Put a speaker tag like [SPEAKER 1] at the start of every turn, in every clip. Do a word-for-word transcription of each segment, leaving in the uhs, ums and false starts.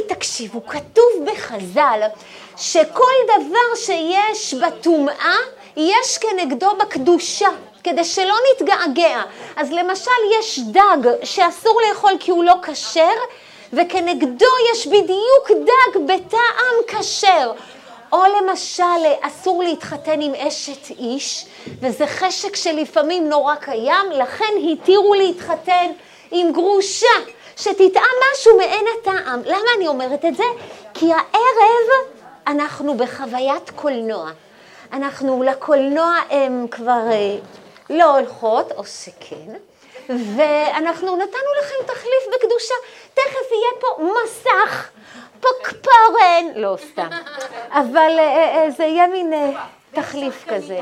[SPEAKER 1] תקשיבו, כתוב בחז"ל שכל דבר שיש בטומאה, יש כנגדו בקדושה, כדי שלא נתגעגע. אז למשל יש דג שאסור לאכול כי הוא לא כשר, וכנגדו יש בדיוק דג בטעם כשר. או למשל אסור להתחתן עם אשת איש, וזה חשק שלפעמים נורא קיים, לכן התירו להתחתן עם גרושה, שתטעם משהו מעין הטעם. למה אני אומרת את זה? כי הערב אנחנו בחוויית קולנוע. אנחנו לקולנוע הם כבר לא הולכות, או שכן, ואנחנו נתנו לכם תחליף בקדושה. תכף יהיה פה מסך, פוקפורן, לא סתם, אבל זה יהיה מין תחליף כזה.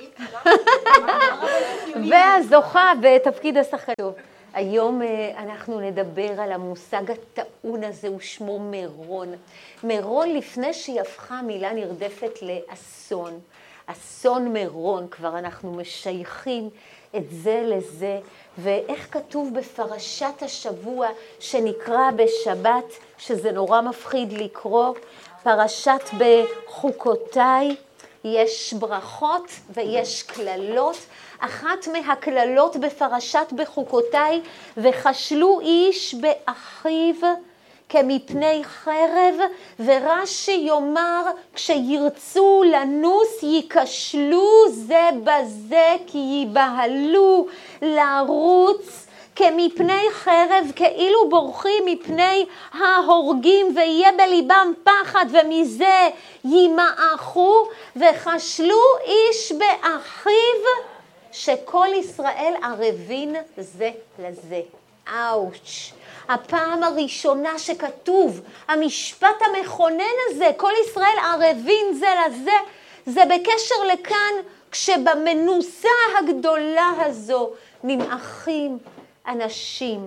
[SPEAKER 1] והזוכה בתפקיד השחקן. היום אנחנו נדבר על המושג הטעון הזה, הוא שמו מירון. מירון לפני שהיא הפכה מילה נרדפת לאסון. אסון מירון, כבר אנחנו משייכים את זה לזה, ואיך כתוב בפרשת השבוע שנקרא בשבת, שזה נורא מפחיד לקרוא, פרשת בחוקותיי, יש ברכות ויש כללות. אחת מהכללות בפרשת בחוקותיי, וחשלו איש באחיו כמפני חרב, ורש"י יאמר כשירצו לנוס ייכשלו זה בזה, כי ייבהלו לרוץ כמפני חרב, כאילו בורחים מפני ההורגים, ויהיה בליבם פחד ומזה יימעכו. וחשלו איש באחיו שכל ישראל ערבין זה לזה. אאוץ'. הפעם הראשונה שכתוב המשפט המכונן הזה, כל ישראל ערבין זה לזה, זה בקשר לכאן, כשבמנוסה הגדולה הזו נמעכים אנשים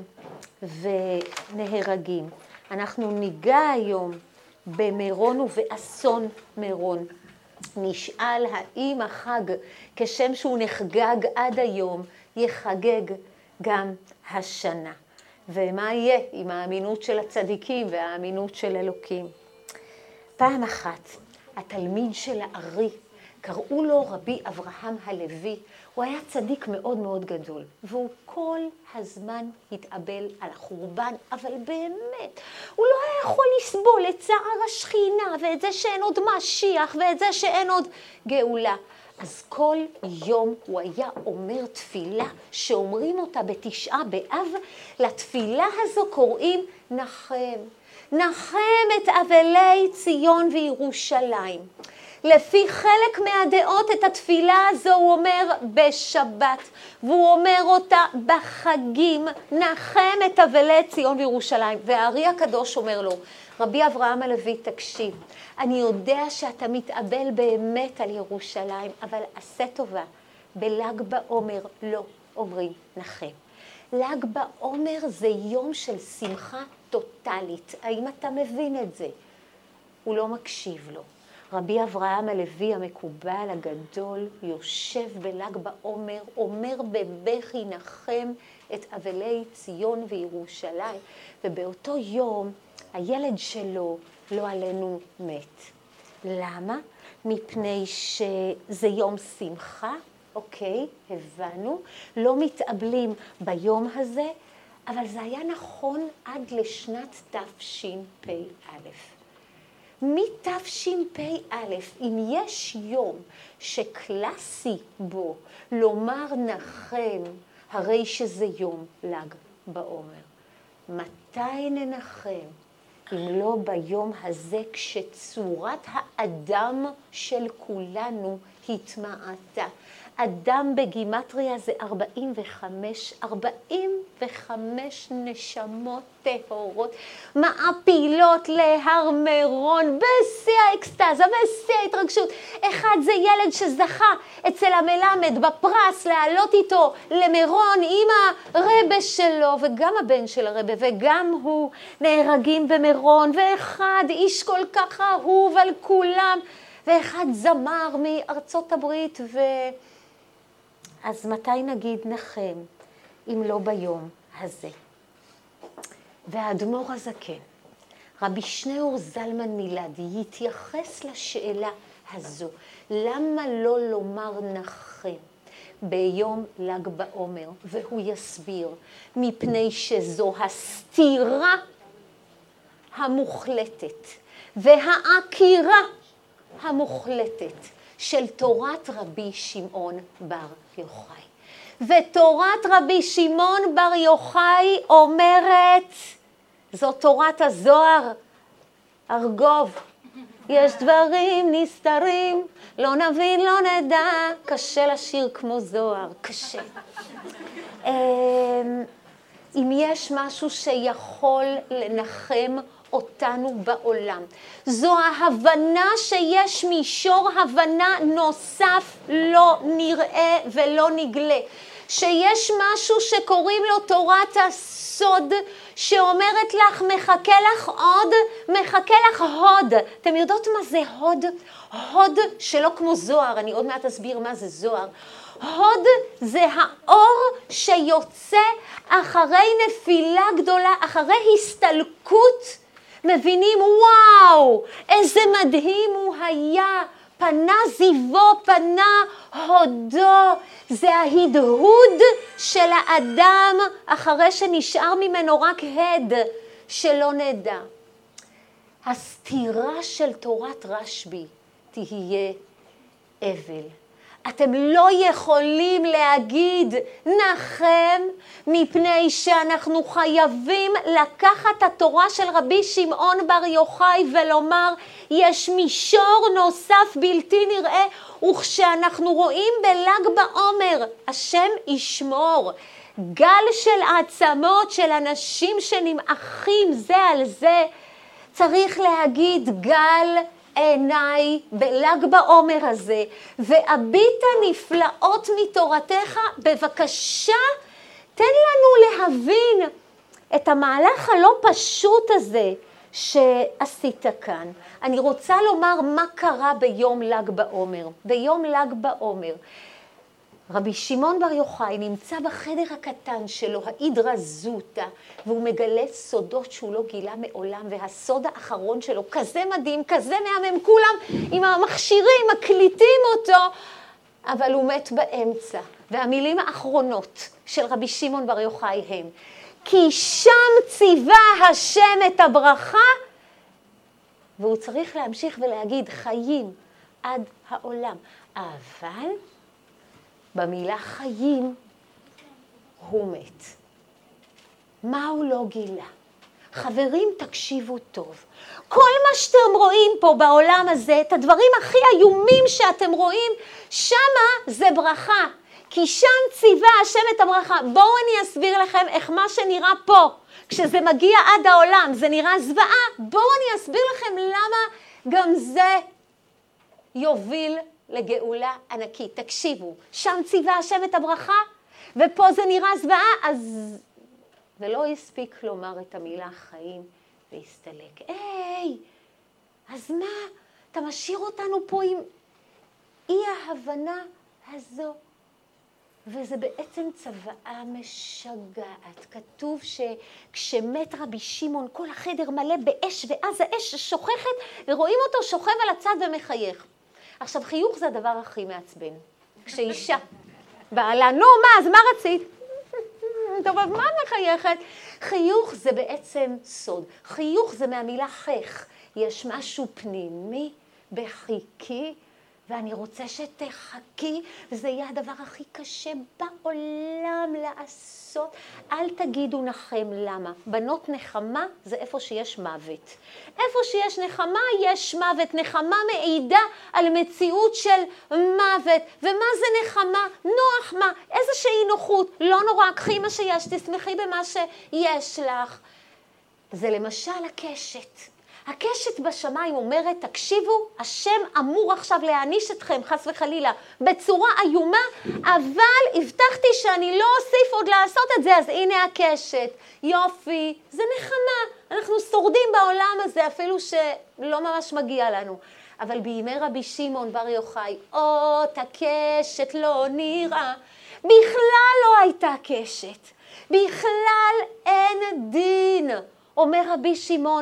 [SPEAKER 1] ונהרגים. אנחנו ניגע היום במירון ובאסון מירון. נשאל האם החג, כשם שהוא נחגג עד היום, יחגג גם השנה. ומה יהיה עם האמינות של הצדיקים והאמינות של אלוקים? פעם אחת, התלמיד של הארי, קראו לו רבי אברהם הלוי, הוא היה צדיק מאוד מאוד גדול, והוא כל הזמן התאבל על החורבן, אבל באמת, הוא לא היה יכול לסבול את צער השכינה, ואת זה שאין עוד משיח, ואת זה שאין עוד גאולה. אז כל יום הוא היה אומר תפילה, שאומרים אותה בתשעה באב, לתפילה הזו קוראים נחם. נחם את אבלי ציון וירושלים. לפי חלק מהדעות את התפילה הזו הוא אומר בשבת, והוא אומר אותה בחגים, נחם את אבלי ציון וירושלים. והארי הקדוש אומר לו, רבי אברהם הלוי, תקשיב, אני יודע שאתה מתאבל באמת על ירושלים, אבל עשה טובה, בל"ג בעומר לא אומרים נחם. ל"ג בעומר זה יום של שמחה טוטלית. האם אתה מבין את זה? הוא לא מקשיב לו. רבי אברהם הלוי המקובל הגדול יושב בל"ג בעומר, אומר בבכי נחם את אבלי ציון וירושלים, ובאותו יום הילד שלו לא עלינו מת. למה? מפני שזה יום שמחה, אוקיי, הבנו, לא מתאבלים ביום הזה, אבל זה היה נכון עד לשנת תשפ"א. מתשפ"א, אם יש יום שקלאסי בו לומר נחם, הרי שזה יום ל"ג בעומר. מתי ננחם? אם לא ביום הזה, כשצורת האדם של כולנו התמעטה. אדם בגימטריה זה ארבעים וחמש, ארבעים וחמש נשמות טהורות, מעפילות להר מירון, בשיא האקסטזה, בשיא ההתרגשות. אחד זה ילד שזכה אצל המלמד בפרס לעלות איתו למירון עם הרבה שלו, וגם הבן של הרבה, וגם הוא נהרגים במירון, ואחד איש כל כך אהוב על כולם, ואחד זמר מארצות הברית, ו... אז מתי נגיד נחם, אם לא ביום הזה? והאדמו"ר הזקן, רבי שניאור זלמן מילדי יתייחס לשאלה הזו. למה לא לומר נחם ביום ל"ג בעומר? והוא יסביר, מפני שזו הסתירה המוחלטת והעקירה המוחלטת של תורת רבי שמעון בר יוחאי. ותורת רבי שמעון בר יוחאי אומרת, זו תורת הזוהר, ארגוב, יש דברים נסתרים, לא נבין, לא נדע, קשה לשיר כמו זוהר, קשה. אם יש משהו שיכול לנחם אותנו בעולם, זו ההבנה שיש מישור הבנה נוסף לא נראה ולא נגלה. שיש משהו שקוראים לו תורת הסוד, שאומרת לך, מחכה לך עוד, מחכה לך הוד. אתם יודעות מה זה הוד? הוד שלא כמו זוהר, אני עוד מעט אסביר מה זה זוהר. הוד זה האור שיוצא אחרי נפילה גדולה, אחרי הסתלקות. מבינים, וואו, איזה מדהים הוא היה. פנה זיוו, פנה הודו. זה ההדהוד של האדם אחרי שנשאר ממנו רק הד, שלא נדע. הסתירה של תורת רשב"י תהיה אבל. אתם לא יכולים להגיד נחם, מפני שאנחנו חייבים לקחת את התורה של רבי שמעון בר יוחאי ולומר, יש מישור נוסף בלתי נראה, וכשאנחנו רואים בל"ג בעומר, השם ישמור, גל של העצמות של אנשים שנמעכים זה על זה, צריך להגיד גל עיניי בל"ג בעומר הזה, והביט הנפלאות מתורתך, בבקשה תן לנו להבין את המהלך הלא פשוט הזה שעשית כאן. אני רוצה לומר מה קרה ביום ל"ג בעומר. ביום ל"ג בעומר רבי שמעון בר יוחאי נמצא בחדר הקטן שלו, האידרא זוטא, והוא מגלה סודות שהוא לא גילה מעולם, והסוד האחרון שלו כזה מדהים, כזה מהמם, כולם עם המכשירים מקליטים אותו, אבל הוא מת באמצע. והמילים האחרונות של רבי שמעון בר יוחאי הם, כי שם ציווה השם את הברכה, והוא צריך להמשיך ולהגיד חיים עד העולם. אבל במילה חיים הוא מת. מה הוא לא גילה? חברים, תקשיבו טוב. כל מה שאתם רואים פה בעולם הזה, את הדברים הכי איומים שאתם רואים, שמה זה ברכה. כי שם ציווה השם את הברכה. בואו אני אסביר לכם איך מה שנראה פה, כשזה מגיע עד העולם, זה נראה זוועה. בואו אני אסביר לכם למה גם זה יוביל לגאולה ענקית. תקשיבו, שם ציווה השם את הברכה, ופה זה נראה זוועה, אז... ולא הספיק לומר את המילה חיים והסתלק. היי, אז מה? אתה משאיר אותנו פה עם אי ההבנה הזו. וזה בעצם צוואה משגעת. כתוב שכשמת רבי שמעון, כל החדר מלא באש, ואז האש שוכחת, ורואים אותו שוכב על הצד ומחייך. עכשיו, חיוך זה הדבר הכי מעצבן. כשאישה בעלה, נו, מה, אז מה רצית? טוב, מה מחייכת? חיוך זה בעצם סוד. חיוך זה מהמילה חך. יש משהו פנימי בחיקי, ואני רוצה שתחכי, וזה יהיה הדבר הכי קשה בעולם לעשות. אל תגידו נחם, למה? בנות נחמה זה איפה שיש מוות. איפה שיש נחמה יש מוות. נחמה מעידה על מציאות של מוות. ומה זה נחמה? נוח מה? איזושהי נוחות. לא נורא, קחי מה שיש, תשמחי במה שיש לך. זה למשל הקשת. הקשת בשמיים אומרת, תקשיבו, השם אמור עכשיו להעניש אתכם, חס וחלילה, בצורה איומה, אבל הבטחתי שאני לא אוסיף עוד לעשות את זה, אז הנה הקשת. יופי, זה נחמה. אנחנו שורדים בעולם הזה, אפילו שלא ממש מגיע לנו. אבל בימי רבי שמעון בר יוחאי, אות הקשת לא נראה. בכלל לא הייתה קשת. בכלל אין דין. אומר רבי שמעון,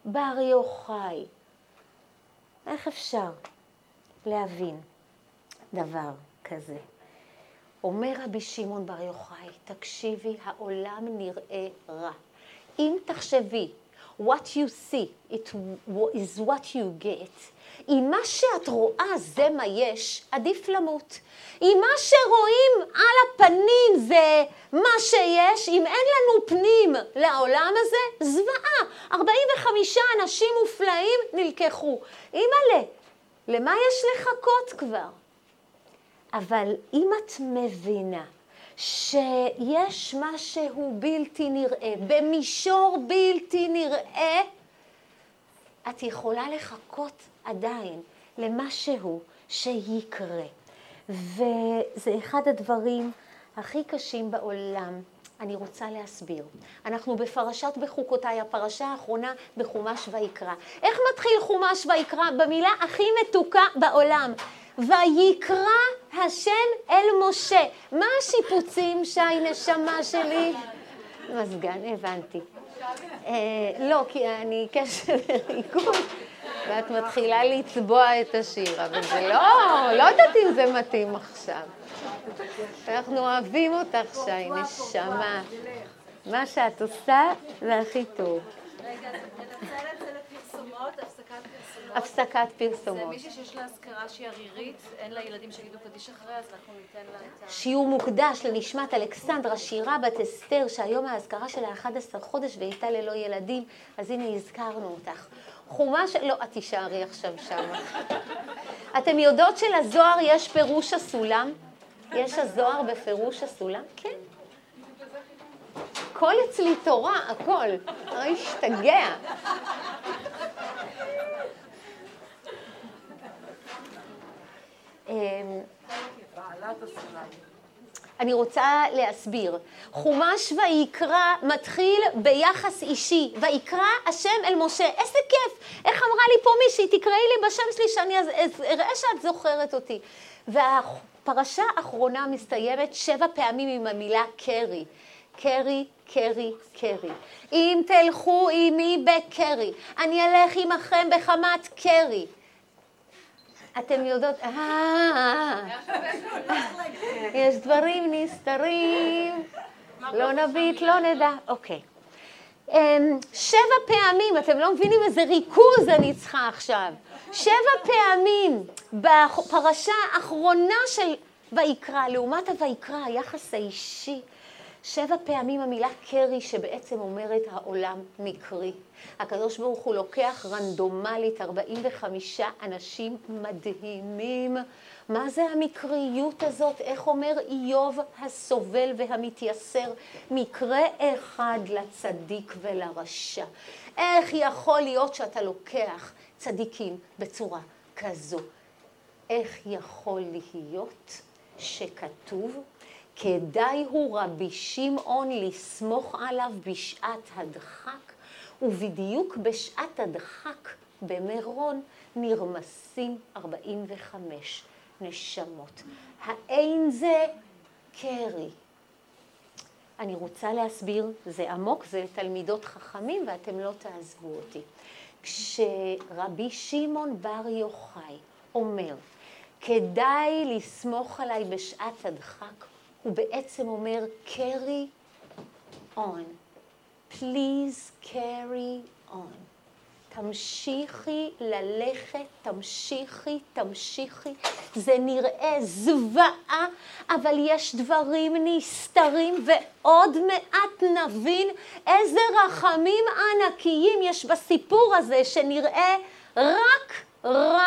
[SPEAKER 1] בר יוחאי. איך אפשר להבין דבר כזה? אומר רבי שמעון בר יוחאי, תקשיבי, העולם נראה רע. אם תחשבי, what you see, it is what you get. אם מה שאת רואה זה מה יש, עדיף למות. אם מה שרואים על הפנים זה מה שיש, אם אין לנו פנים לעולם הזה, זוועה. ארבעים וחמישה אנשים מופלאים נלקחו. אימא'לה, למה יש לחכות כבר? אבל אם את מבינה שיש משהו בלתי נראה, במישור בלתי נראה, את יכולה לחכות עדיין למשהו שיקרה. וזה אחד הדברים הכי קשים בעולם. אני רוצה להסביר. אנחנו בפרשת בחוקותיי, הפרשה האחרונה בחומש ויקרא. איך מתחיל חומש ויקרא? במילה הכי מתוקה בעולם. ויקרא השם אל משה. מה השיפוצים שי נשמה שלי? מזגן, הבנתי. אה, לא, כי אני קשר לריקוד, ואת מתחילה לצבוע את השיר, אבל זה לא, לא יודעת אם זה מתאים עכשיו. אנחנו אוהבים אותך שי נשמה. מה שאת עושה זה הכי טוב.
[SPEAKER 2] רגע, ננסה לצא לפרסומות, הפסקת פרסומות.
[SPEAKER 1] הפסקת פרסומות.
[SPEAKER 2] זה מישהי שיש לה הזכרה שהיא ערירית, אין לה ילדים שיגידו קדיש אחריה, אז אנחנו ניתן לה את ה...
[SPEAKER 1] שיעור מוקדש לנשמת אלכסנדרה, שירה בת אסתר, שהיום ההזכרה שלה אחד עשר חודש והייתה ללא ילדים, אז הנה הזכרנו אותך. חומש, לא, את תישארי עכשיו שם. אתם יודעות שלזוהר יש פירוש הסולם? יש הזוהר בפירוש הסולם? כן. כל אצלי תורה, הכל. לא השתגע. אני רוצה להסביר. חומש ויקרא מתחיל ביחס אישי. ויקרא השם אל משה. איזה כיף. איך אמרה לי פה מישהי, תקראי לי בשם שלי שאני אראה שאת זוכרת אותי. והפרשה האחרונה מסתיימת שבע פעמים עם המילה קרי. קרי, קרי, קרי. אם תלכו עמי בקרי, אני אלך עמכם בחמת קרי. אתם יודעות, אה, יש דברים נסתרים, לא נביט, לא נדע, אוקיי. שבע פעמים, אתם לא מבינים איזה ריכוז אני צריכה עכשיו. שבע פעמים בפרשה האחרונה של ויקרא, לעומת הויקרא, היחס האישי, שבע פעמים המילה קרי שבעצם אומרת העולם מקרי. הקדוש ברוך הוא לוקח רנדומלית ארבעים וחמישה אנשים מדהימים. מה זה המקריות הזאת? איך אומר איוב הסובל והמתייסר? מקרה אחד לצדיק ולרשע. איך יכול להיות שאתה לוקח צדיקים בצורה כזו? איך יכול להיות שכתוב כדאי הוא רבי שמעון לסמוך עליו בשעת הדחק, ובדיוק בשעת הדחק במירון נרמסים ארבעים וחמש נשמות. האין זה קרי? אני רוצה להסביר, זה עמוק, זה תלמידות חכמים ואתם לא תעזבו אותי. כשרבי שמעון בר יוחאי אומר, כדאי לסמוך עליי בשעת הדחק, הוא בעצם אומר, carry on. Please carry on. תמשיכי ללכת, תמשיכי, תמשיכי. זה נראה זוועה, אבל יש דברים נסתרים, ועוד מעט נבין איזה רחמים ענקיים יש בסיפור הזה, שנראה רק רע.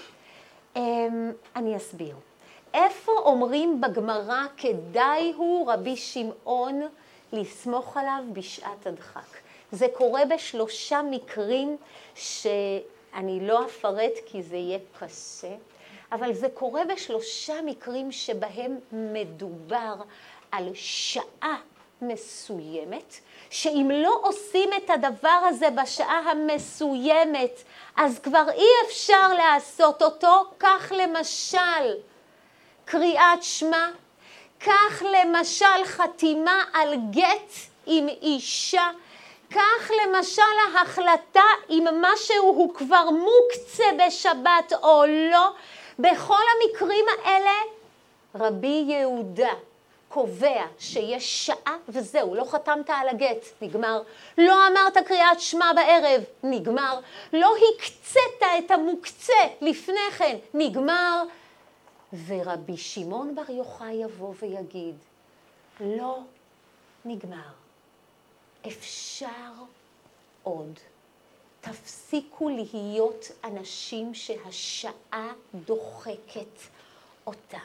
[SPEAKER 1] אני אסביר. איפה אומרים בגמרא כדאי הוא רבי שמעון לסמוך עליו בשעת הדחק? זה קורה בשלושה מקרים שאני לא אפרט כי זה יהיה קשה, אבל זה קורה בשלושה מקרים שבהם מדובר על שעה מסוימת, שאם לא עושים את הדבר הזה בשעה המסוימת, אז כבר אי אפשר לעשות אותו. כך למשל קריאת שמע, כך למשל חתימה על גט עם אישה, כך למשל ההחלטה אם משהו הוא כבר מוקצה בשבת או לא, בכל המקרים האלה רבי יהודה קובע שיש שעה וזהו, לא חתמת על הגט, נגמר. לא אמרת קריאת שמע בערב, נגמר. לא הקצת את המוקצה לפני כן, נגמר. ורבי שמעון בר יוחאי יבוא ויגיד, לא נגמר. אפשר עוד. תפסיקו להיות אנשים שהשעה דוחקת אותם.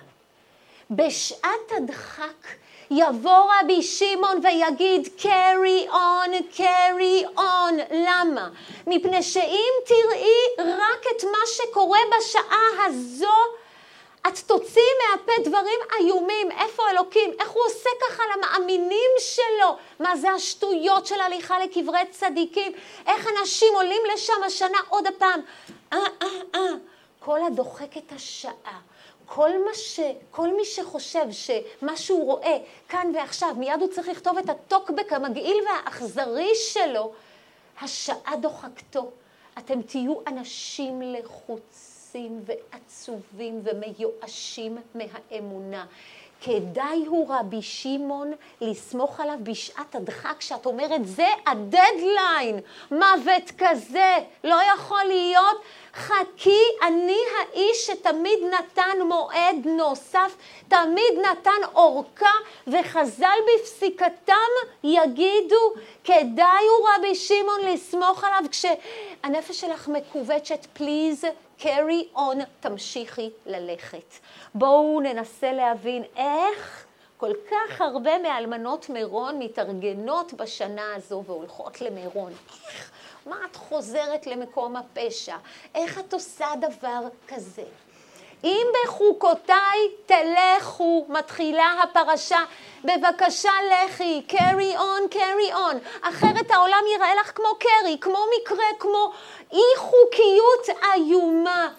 [SPEAKER 1] בשעת הדחק יבוא רבי שמעון ויגיד carry on, carry on. למה? מפני שאם תראי רק את מה שקורה בשעה הזו, את תוציאי מהפה דברים איומים. איפה אלוקים? איך הוא עושה ככה למאמינים שלו? מה זה השטויות של הליכה לקברי צדיקים? איך אנשים עולים לשם השנה עוד הפעם? אה, אה, אה. כל הדוחק את השעה. כל, ש... כל מי שחושב שמה שהוא רואה כאן ועכשיו, מיד הוא צריך לכתוב את הטוקבק המגעיל והאכזרי שלו, השעה דוחקתו. אתם תהיו אנשים לחוצים ועצובים ומיואשים מהאמונה. כדאי הוא רבי שמעון לסמוך עליו בשעת הדחק, כשאת אומרת זה הדדליין, מוות כזה, לא יכול להיות. חכי, אני האיש שתמיד נתן מועד נוסף, תמיד נתן אורכה, וחז"ל בפסיקתם יגידו, כדאי הוא רבי שמעון לסמוך עליו, כשהנפש שלך מקובצת, פליז, carry on, תמשיכי ללכת. בואו ננסה להבין איך כל כך הרבה מאלמנות מירון מתארגנות בשנה הזו והולכות למירון. איך? מה את חוזרת למקום הפשע? איך את עושה דבר כזה? אם בחוקותיי תלכו, מתחילה הפרשה, בבקשה לכי, carry on, carry on. אחרת העולם ייראה לך כמו קרי, כמו מקרה, כמו אי חוקיות איומה.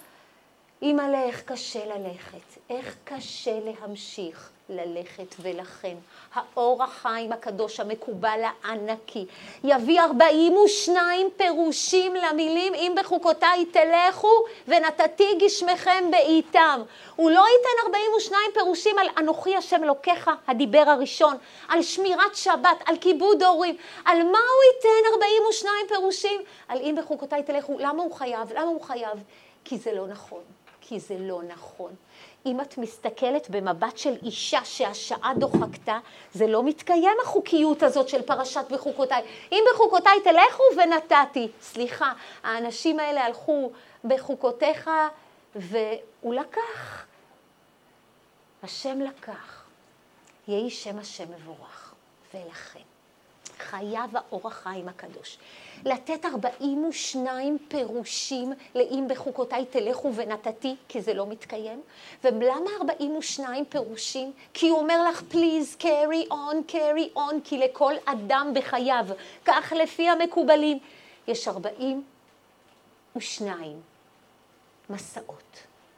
[SPEAKER 1] אמא, איך קשה ללכת, איך קשה להמשיך ללכת, ולכן האור החיים הקדוש המקובל הענקי יביא ארבעים ושניים פירושים למילים אם בחוקותיי תלכו ונתתי גשמכם בעיתם. הוא לא ייתן ארבעים ושניים פירושים על אנוכי השם אלוקיך, הדיבר הראשון, על שמירת שבת, על כיבוד הורים. על מה הוא ייתן ארבעים ושניים פירושים? על אם בחוקותיי תלכו. למה הוא חייב? למה הוא חייב? כי זה לא נכון. כי זה לא נכון. אם את מסתכלת במבט של אישה שהשעה דוחקתה, זה לא מתקיים החוקיות הזאת של פרשת בחוקותיי. אם בחוקותיי תלכו ונתתי, סליחה, האנשים האלה הלכו בחוקותיך והוא לקח. השם לקח. יהי שם השם מבורך. ולכן חייב האור החיים הקדוש לתת ארבעים ושניים פירושים לאם בחוקותיי תלכו ונתתי, כי זה לא מתקיים. ולמה ארבעים ושניים פירושים? כי הוא אומר לך, please carry on, carry on, כי לכל אדם בחייו, כך לפי המקובלים, יש ארבעים ושניים מסעות.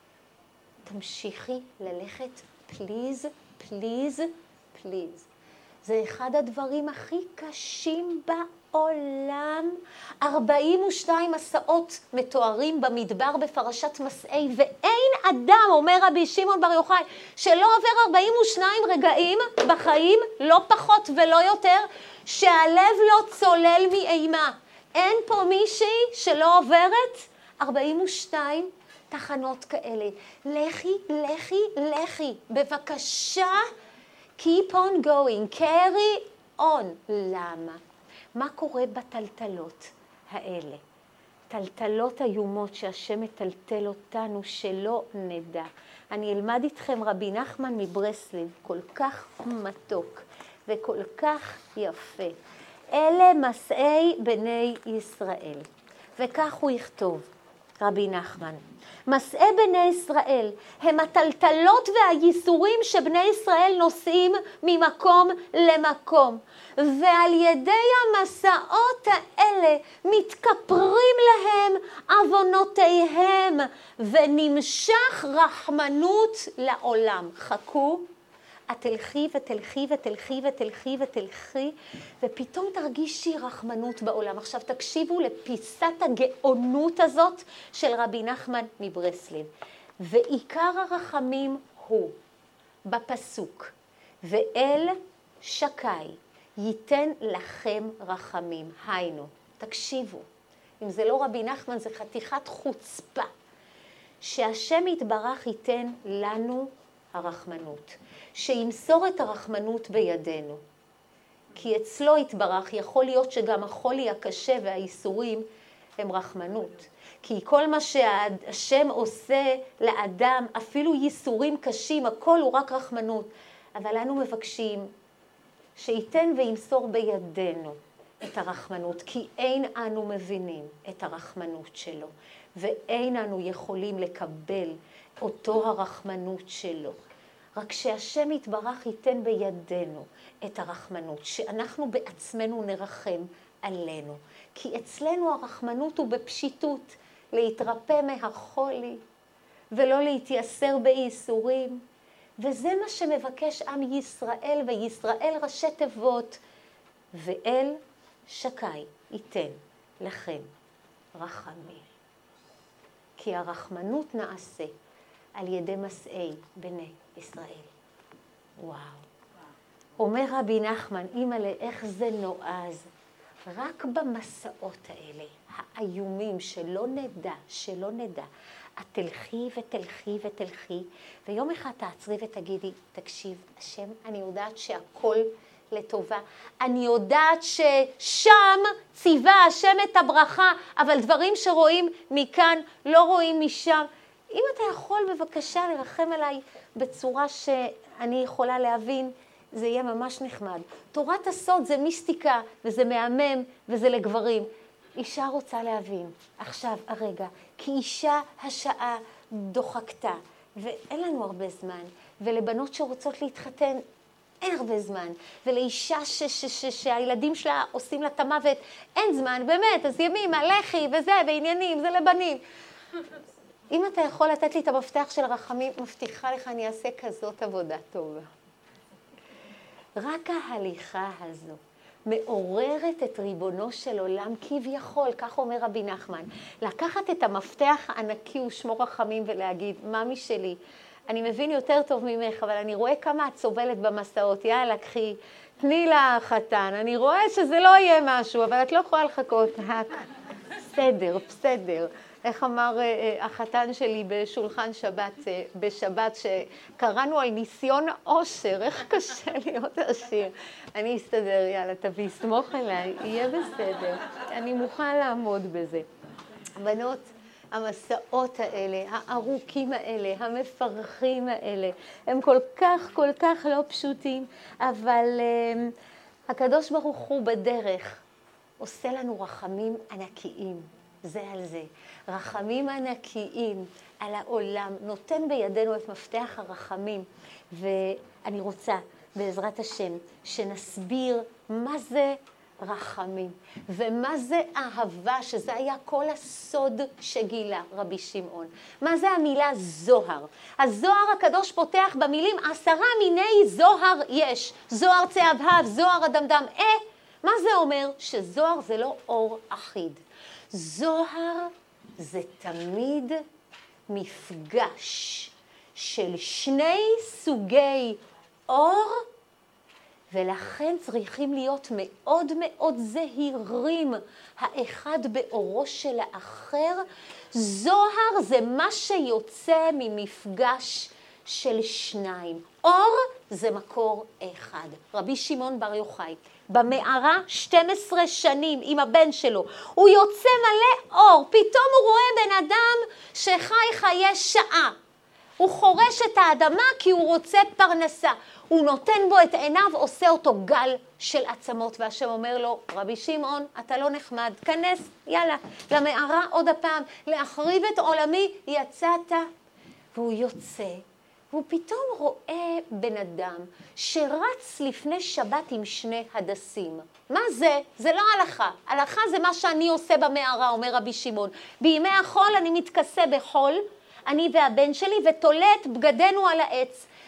[SPEAKER 1] תמשיכי ללכת, please, please, please. זה אחד הדברים הכי קשים בעולם. ארבעים ושניים מסעות מתוארים במדבר בפרשת מסעי, ואין אדם, אומר רבי שמעון בר יוחאי, שלא עובר ארבעים ושניים רגעים בחיים, לא פחות ולא יותר, שהלב לא צולל מאימה. אין פה מישהי שלא עוברת ארבעים ושתיים תחנות כאלה. לכי, לכי, לכי, בבקשה, keep on going, carry on. למה? מה קורה בטלטלות האלה? טלטלות איומות שהשם מטלטל אותנו שלא נדע. אני אלמד איתכם רבי נחמן מברסלב, כל כך מתוק וכל כך יפה. אלה מסעי בני ישראל. וכך הוא יכתוב, רבי נחמן. מסעי בני ישראל הם הטלטלות והייסורים שבני ישראל נוסעים ממקום למקום. ועל ידי המסעות האלה מתכפרים להם עוונותיהם ונמשך רחמנות לעולם. חכו, את תלכי ותלכי ותלכי ותלכי ותלכי, ופתאום תרגישי רחמנות בעולם. עכשיו תקשיבו לפיסת הגאונות הזאת של רבי נחמן מברסלב. ועיקר הרחמים הוא בפסוק, ואל שקי ייתן לכם רחמים. היינו, תקשיבו, אם זה לא רבי נחמן זה חתיכת חוצפה, שהשם יתברך ייתן לנו הרחמנות, שימסור את הרחמנות בידינו. כי אצלו יתברך יכול להיות שגם החולי הקשה והאיסורים הם רחמנות. כי כל מה שהשם עושה לאדם, אפילו ייסורים קשים, הכל הוא רק רחמנות. אבל אנו מבקשים שייתן וימסור בידינו את הרחמנות, כי אין אנו מבינים את הרחמנות שלו, ואין אנו יכולים לקבל אותו הרחמנות שלו. רק שהשם יתברך ייתן בידינו את הרחמנות, שאנחנו בעצמנו נרחם עלינו. כי אצלנו הרחמנות הוא בפשיטות, להתרפא מהחולי ולא להתייסר בייסורים. וזה מה שמבקש עם ישראל, וישראל ראשי תיבות, ואל שקי ייתן לכם רחמים. כי הרחמנות נעשה על ידי מסעי בני ישראל. וואו. אומר רבי נחמן, אימא'לה, איך זה נועז. רק במסעות האלה, האיומים, שלא נדע, שלא נדע, את תלכי ותלכי ותלכי, ויום אחד תעצרי ותגידי, תקשיב, השם, אני יודעת שהכל לטובה, אני יודעת ששם ציווה השם את הברכה, אבל דברים שרואים מכאן לא רואים משם. אם אתה יכול בבקשה לרחם עליי בצורה שאני יכולה להבין, זה יהיה ממש נחמד. תורת הסוד זה מיסטיקה, וזה מהמם, וזה לגברים. אישה רוצה להבין, עכשיו, הרגע, כי אישה השעה דוחקתה, ואין לנו הרבה זמן, ולבנות שרוצות להתחתן, אין הרבה זמן, ולאישה ש- ש- ש- שהילדים שלה עושים לה את המוות, אין זמן, באמת, אז ימים, הלכי וזה, ועניינים, זה לבנים. אם אתה יכול לתת לי את המפתח של הרחמים, מבטיחה לך, אני אעשה כזאת עבודה טובה. רק ההליכה הזו מעוררת את ריבונו של עולם כביכול, כך אומר רבי נחמן, לקחת את המפתח הענקי ושמו רחמים ולהגיד, ממי שלי, אני מבין יותר טוב ממך, אבל אני רואה כמה את סובלת במסעות, יאללה, קחי, תני לה חתן, אני רואה שזה לא יהיה משהו, אבל את לא יכולה לחכות, בסדר, בסדר. איך אמר החתן שלי בשולחן שבת, בשבת, שקראנו על ניסיון עושר, איך קשה להיות עשיר. אני אסתדר, יאללה, תביא, סמוך אליי, יהיה בסדר. אני מוכן לעמוד בזה. בנות, המסעות האלה, הארוכים האלה, המפרכים האלה, הם כל כך, כל כך לא פשוטים, אבל um, הקדוש ברוך הוא בדרך עושה לנו רחמים ענקיים. זה על זה. רחמים ענקיים על העולם, נותן בידינו את מפתח הרחמים. ואני רוצה, בעזרת השם, שנסביר מה זה רחמים, ומה זה אהבה, שזה היה כל הסוד שגילה רבי שמעון. מה זה המילה זוהר? הזוהר הקדוש פותח במילים, עשרה מיני זוהר יש. זוהר צהבהב, זוהר אדמדם. אה, מה זה אומר? שזוהר זה לא אור אחיד. זוהר זה תמיד מפגש של שני סוגי אור, ולכן צריכים להיות מאוד מאוד זהירים האחד באורו של האחר. זוהר זה מה שיוצא ממפגש של שניים. אור זה מקור אחד. רבי שמעון בר יוחאי, במערה שתים עשרה שנים עם הבן שלו, הוא יוצא מלא אור, פתאום הוא רואה בן אדם שחי חיי שעה. הוא חורש את האדמה כי הוא רוצה פרנסה. הוא נותן בו את עיניו, עושה אותו גל של עצמות, והשם אומר לו, רבי שמעון, אתה לא נחמד, כנס, יאללה, למערה עוד הפעם, להחריב את עולמי, יצאת. והוא יוצא, והוא פתאום רואה בן אדם שרץ לפני שבת עם שני הדסים. מה זה? זה לא הלכה. הלכה זה מה שאני עושה במערה, אומר רבי שמעון. בימי החול אני מתכסה בחול, אני והבן שלי, ותולה את בגדנו על העץ.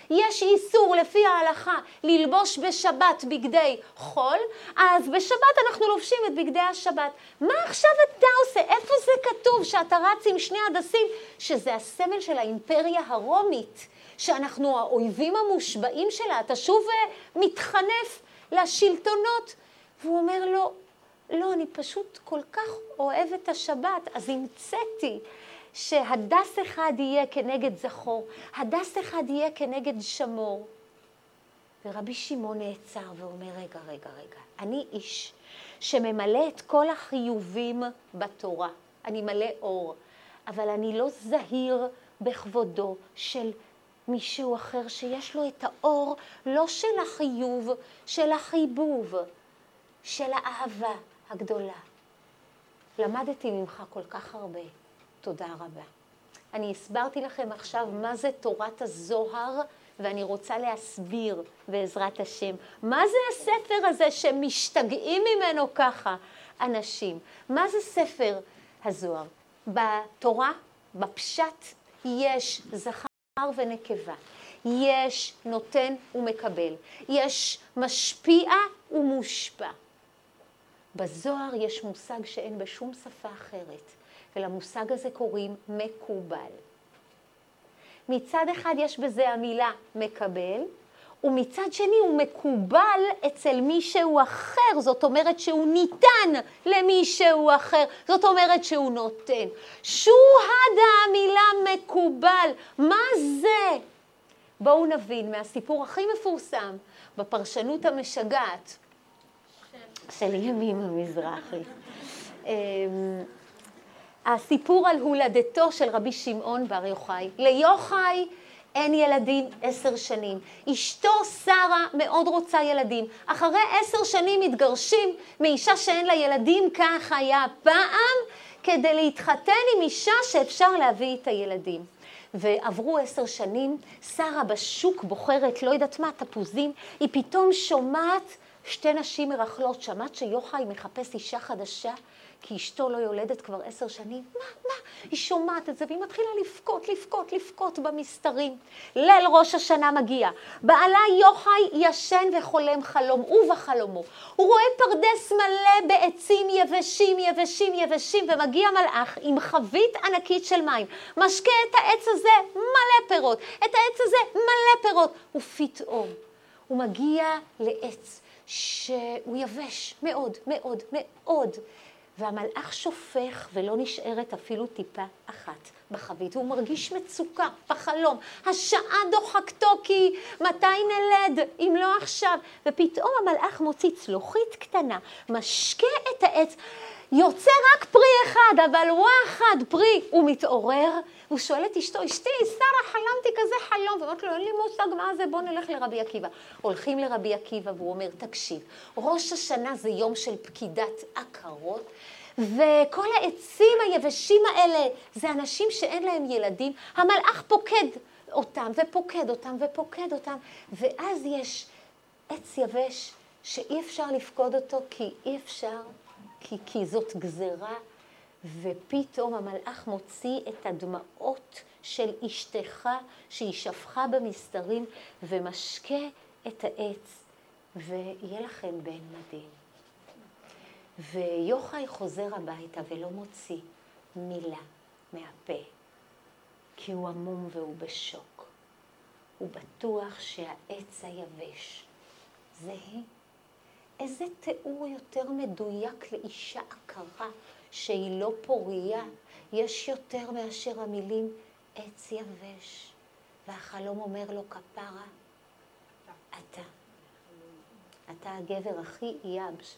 [SPEAKER 1] יש איסור לפי ההלכה ללבוש בשבת בגדי חול, אז בשבת אנחנו לובשים את בגדי השבת. מה עכשיו אתה עושה? איפה זה כתוב שאתה רץ עם שני הדסים? שזה הסמל של האימפריה הרומית, שאנחנו האויבים המושבעים שלה. אתה שוב מתחנף לשלטונות. והוא אומר לו, לא, אני פשוט כל כך אוהב את השבת, אז המצאתי שהדס אחד יהיה כנגד זכור, הדס אחד יהיה כנגד שמור. ורבי שמעון נעצר ואומר, רגע, רגע, רגע, אני איש שממלא את כל החיובים בתורה, אני מלא אור, אבל אני לא זהיר בכבודו של מישהו אחר שיש לו את האור, לא של החיוב, של החיבוב, של האהבה הגדולה. למדתי ממך כל כך הרבה. תודה רבה. אני הסברתי לכם עכשיו מה זה תורת הזוהר, ואני רוצה להסביר בעזרת השם. מה זה הספר הזה שמשתגעים ממנו ככה אנשים? מה זה ספר הזוהר? בתורה, בפשט, יש זכר ונקבה. יש נותן ומקבל. יש משפיע ומושפע. בזוהר יש מושג שאין בשום שפה אחרת, ולמושג הזה קוראים מקובל. מצד אחד יש בזה המילה מקבל, ומצד שני הוא מקובל אצל מישהו אחר, זאת אומרת שהוא ניתן למישהו אחר, זאת אומרת שהוא נותן. שוהד המילה מקובל, מה זה? בואו נבין מהסיפור הכי מפורסם בפרשנות המשגעת של ימים המזרחי. הסיפור על הולדתו של רבי שמעון בר יוחאי. ליוחאי אין ילדים עשר שנים. אשתו שרה מאוד רוצה ילדים. אחרי עשר שנים מתגרשים מאישה שאין לה ילדים, כך היה פעם, כדי להתחתן עם אישה שאפשר להביא את הילדים. ועברו עשר שנים, שרה בשוק בוחרת, לא יודעת מה, תפוזים, היא פתאום שומעת שתי נשים מרחלות. שמעת שיוחאי מחפש אישה חדשה, כי אשתו לא יולדת כבר עשר שנים? מה, מה? היא שומעת את זה, והיא מתחילה לפקוט, לפקוט, לפקוט במסתרים. ליל ראש השנה מגיע. בעלה יוחאי ישן וחולם חלום, ובחלומו. הוא רואה פרדס מלא בעצים יבשים, יבשים, יבשים, ומגיע מלאך עם חבית ענקית של מים. משקה את העץ הזה מלא פירות, את העץ הזה מלא פירות. ופתאום הוא מגיע לעץ שהוא יבש מאוד, מאוד, מאוד. והמלאך שופך ולא נשארת אפילו טיפה אחת בחבית. הוא מרגיש מצוקה בחלום. השעה דוחקתו כי מתי נלד אם לא עכשיו. ופתאום המלאך מוציא צלוחית קטנה, משקה את העץ, יוצא רק פרי אחד, אבל הוא אחד פרי. הוא מתעורר, הוא שואל את אשתו, אשתי, שרה, חלמתי כזה חלום. ואומרת לו, אין לי מושג מה זה, בוא נלך לרבי עקיבא. הולכים לרבי עקיבא והוא אומר, תקשיב, ראש השנה זה יום של פקידת עקרות, וכל העצים היבשים האלה זה אנשים שאין להם ילדים. המלאך פוקד אותם ופוקד אותם ופוקד אותם, ואז יש עץ יבש שאי אפשר לפקוד אותו כי אי אפשר, כי, כי זאת גזרה. ופתאום המלאך מוציא את הדמעות של אשתך שהיא שפכה במסתרים ומשקה את העץ, ויהיה לכם בן מדהים. ויוחאי חוזר הביתה ולא מוציא מילה מהפה, כי הוא עמום והוא בשוק. הוא בטוח שהעץ היבש זה היא. איזה תיאור יותר מדויק לאישה עקרה שהיא לא פוריה, יש יותר מאשר המילים עץ יבש. והחלום אומר לו, כפרה, אתה. אתה הגבר הכי יבש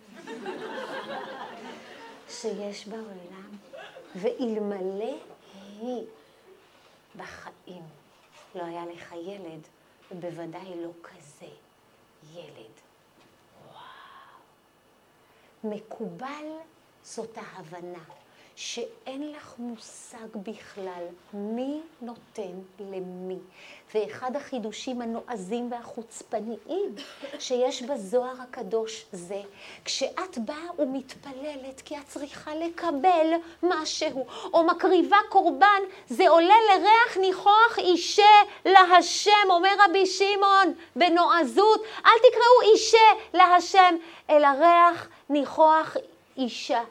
[SPEAKER 1] שיש בעולם, ואלמלא היא בחיים לא היה לך ילד, ובוודאי לא כזה ילד. וואו. מקובל זאת ההבנה שאין לך מושג בכלל מי נותן למי. ואחד החידושים הנועזים והחוצפניים שיש בזוהר הקדוש זה, כשאת באה ומתפללת כי את צריכה לקבל משהו, או מקריבה קורבן, זה עולה לריח ניחוח אישה להשם, אומר רבי שמעון בנועזות, אל תקראו אישה להשם, אלא ריח ניחוח אישה.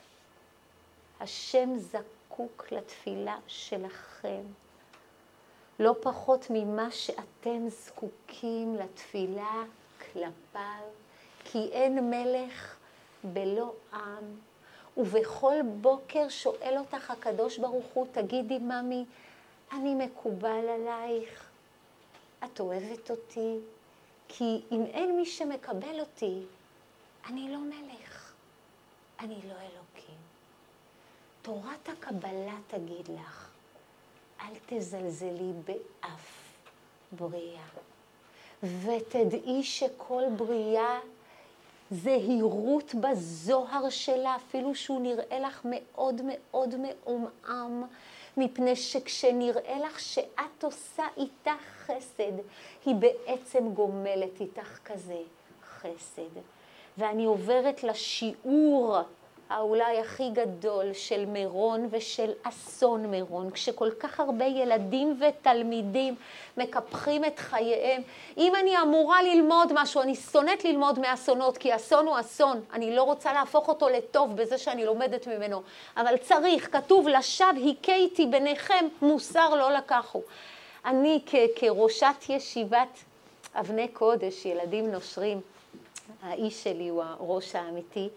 [SPEAKER 1] השם זקוק לתפילה שלכם, לא פחות ממה שאתם זקוקים לתפילה כלפיו, כי אין מלך בלא עם. ובכל בוקר שואל אותך הקדוש ברוך הוא, תגידי ממי, אני מקובל עלייך, את אוהבת אותי, כי אם אין מי שמקבל אותי, אני לא מלך, אני לא אלוקים. תורת הקבלה תגיד לך, אל תזלזלי באף בריאה. ותדעי שכל בריאה זהירות בזוהר שלה, אפילו שהוא נראה לך מאוד מאוד מעומעם, מפני שכשנראה לך שאת עושה איתך חסד, היא בעצם גומלת איתך כזה חסד. ואני עוברת לשיעור האולי הכי גדול של מירון ושל אסון מירון, כשכל כך הרבה ילדים ותלמידים מקפחים את חייהם. אם אני אמורה ללמוד משהו, אני שונאת ללמוד מאסונות, כי אסון הוא אסון. אני לא רוצה להפוך אותו לטוב בזה שאני לומדת ממנו. אבל צריך, כתוב לשווא הכיתי ביניכם, מוסר לא לקחו. אני כ- כראשת ישיבת אבני קודש, ילדים נושרים, האיש שלי הוא הראש האמיתי,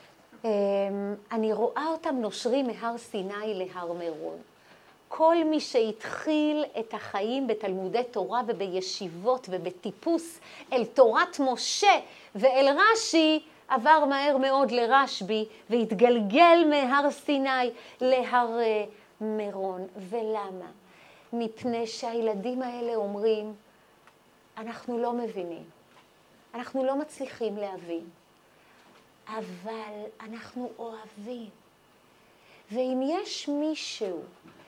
[SPEAKER 1] אני רואה אותם נושרים מהר סיני להר מירון. כל מי שהתחיל את החיים בתלמודי תורה ובישיבות ובטיפוס אל תורת משה ואל רש"י, עבר מהר מאוד לרשב"י והתגלגל מהר סיני להר מירון. ולמה? מפני שהילדים האלה אומרים, אנחנו לא מבינים, אנחנו לא מצליחים להבין. אבל אנחנו אוהבים. ואם יש מישהו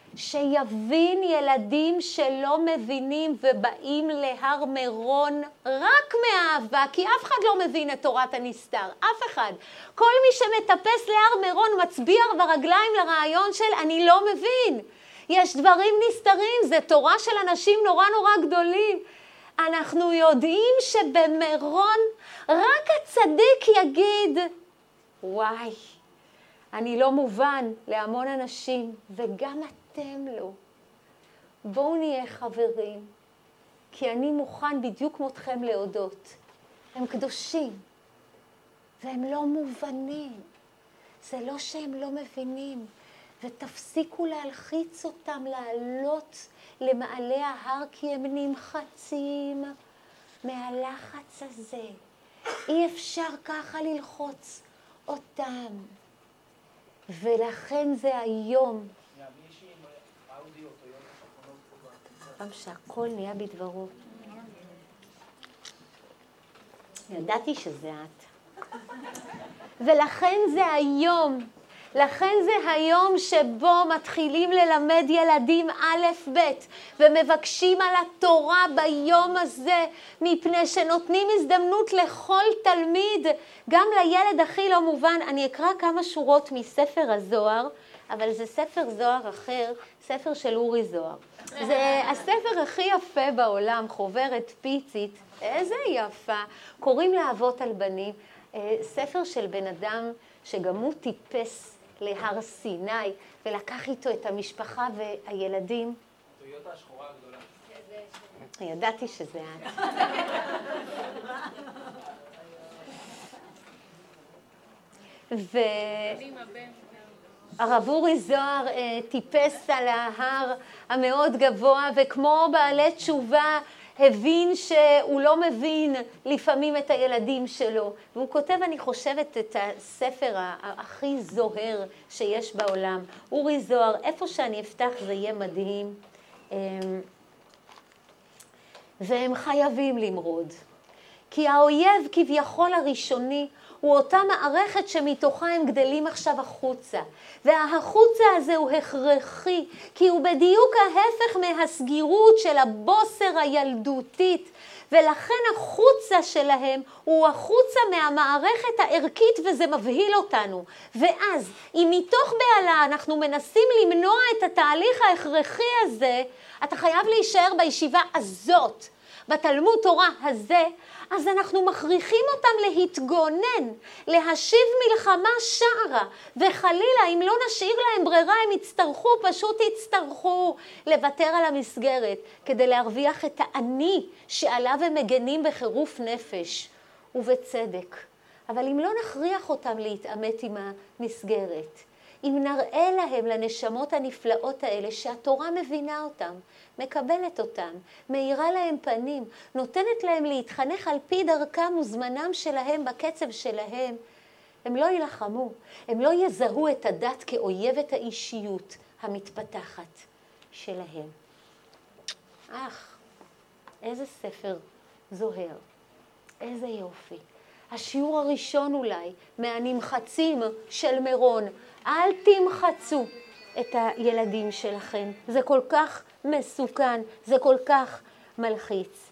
[SPEAKER 1] שיבין ילדים שלא מבינים ובאים להר מירון רק מאהבה, כי אף אחד לא מבין את תורת הנסתר, אף אחד. כל מי שמטפס להר מירון מצביע ברגליים לרעיון של אני לא מבין. יש דברים נסתרים, זה תורה של אנשים נורא נורא גדולים. אנחנו יודעים שבמירון רק הצדיק יגיד, וואי, אני לא מובן להמון אנשים, וגם אתם לא. בואו נהיה חברים, כי אני מוכן בדיוק כמותכם להודות. הם קדושים, והם לא מובנים. זה לא שהם לא מבינים, ותפסיקו להלחיץ אותם לעלות למעלה ההר, כי הם נמחצים מהלחץ הזה. אי אפשר ככה ללחוץ אותם. ולכן זה היום. פעם שהכל נהיה בדברו. ידעתי שזה את. ולכן זה היום. לכן זה היום שבו מתחילים ללמד ילדים א' ב' ומבקשים על התורה ביום הזה, מפני שנותנים הזדמנות לכל תלמיד, גם לילד הכי לא מובן. אני אקרא כמה שורות מספר הזוהר, אבל זה ספר זוהר אחר, ספר של אורי זוהר. זה הספר הכי יפה בעולם, חוברת פיצית, איזה יפה, קוראים לה אבות על בנים, ספר של בן אדם שגם הוא טיפס להר סיני, ולקח איתו את המשפחה והילדים.
[SPEAKER 3] טויוטה השחורה הגדולה.
[SPEAKER 1] ידעתי שזה את. והרב אורי זוהר טיפס על ההר המאוד גבוה, וכמו בעלי תשובה, הבין שהוא לא מבין לפעמים את הילדים שלו. והוא כותב, אני חושבת, את הספר הכי זוהר שיש בעולם. אורי זוהר, איפה שאני אפתח זה יהיה מדהים. והם חייבים למרוד. כי האויב כביכול הראשוני הוא אותה מערכת שמתוכה הם גדלים עכשיו החוצה. והחוצה הזה הוא הכרחי, כי הוא בדיוק ההפך מהסגירות של הבוסר הילדותית. ולכן החוצה שלהם הוא החוצה מהמערכת הערכית, וזה מבהיל אותנו. ואז, אם מתוך בעלה אנחנו מנסים למנוע את התהליך ההכרחי הזה, אתה חייב להישאר בישיבה הזאת, בתלמוד תורה הזה, אז אנחנו מכריחים אותם להתגונן, להשיב מלחמה שערה, וחלילה, אם לא נשאיר להם ברירה, הם יצטרכו, פשוט יצטרכו לוותר על המסגרת, כדי להרוויח את האני שעליו הם מגנים בחירוף נפש, ובצדק. אבל אם לא נכריח אותם להתעמת עם המסגרת, אם נראה להם, לנשמות הנפלאות האלה, שהתורה מבינה אותם, מקבלת אותם, מאירה להם פנים, נותנת להם להתחנך על פי דרכם וזמנם שלהם בקצב שלהם, הם לא ילחמו, הם לא יזהו את הדת כאויבת האישיות המתפתחת שלהם. אך, איזה ספר זוהר, איזה יופי. השיעור הראשון אולי מהנמחצים של מירון, אל תמחצו את הילדים שלכם. זה כל כך מסוכן, זה כל כך מלחיץ.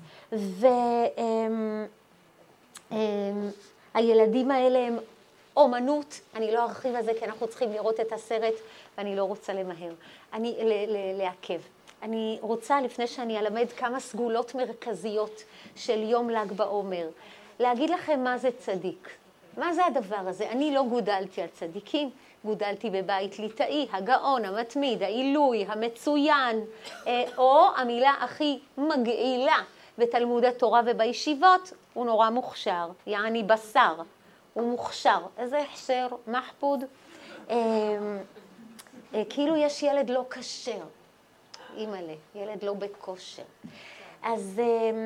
[SPEAKER 1] והילדים האלה הם אומנות, אני לא ארחיב על זה כי אנחנו צריכים לראות את הסרט ואני לא רוצה למהר, אני לעכב. אני רוצה, לפני שאני אלמד כמה סגולות מרכזיות של יום ל"ג בעומר, להגיד לכם מה זה צדיק. מה זה הדבר הזה? אני לא גודלתי על צדיקים, גודלתי בבית ליטאי, הגאון, המתמיד, העילוי, המצוין, או המילה הכי מגעילה בתלמוד התורה ובישיבות, הוא נורא מוכשר, יעני בשר, הוא מוכשר. איזה הכשר, מחפוד, כאילו יש ילד לא כשר, אימא'לה, ילד לא בכושר. אז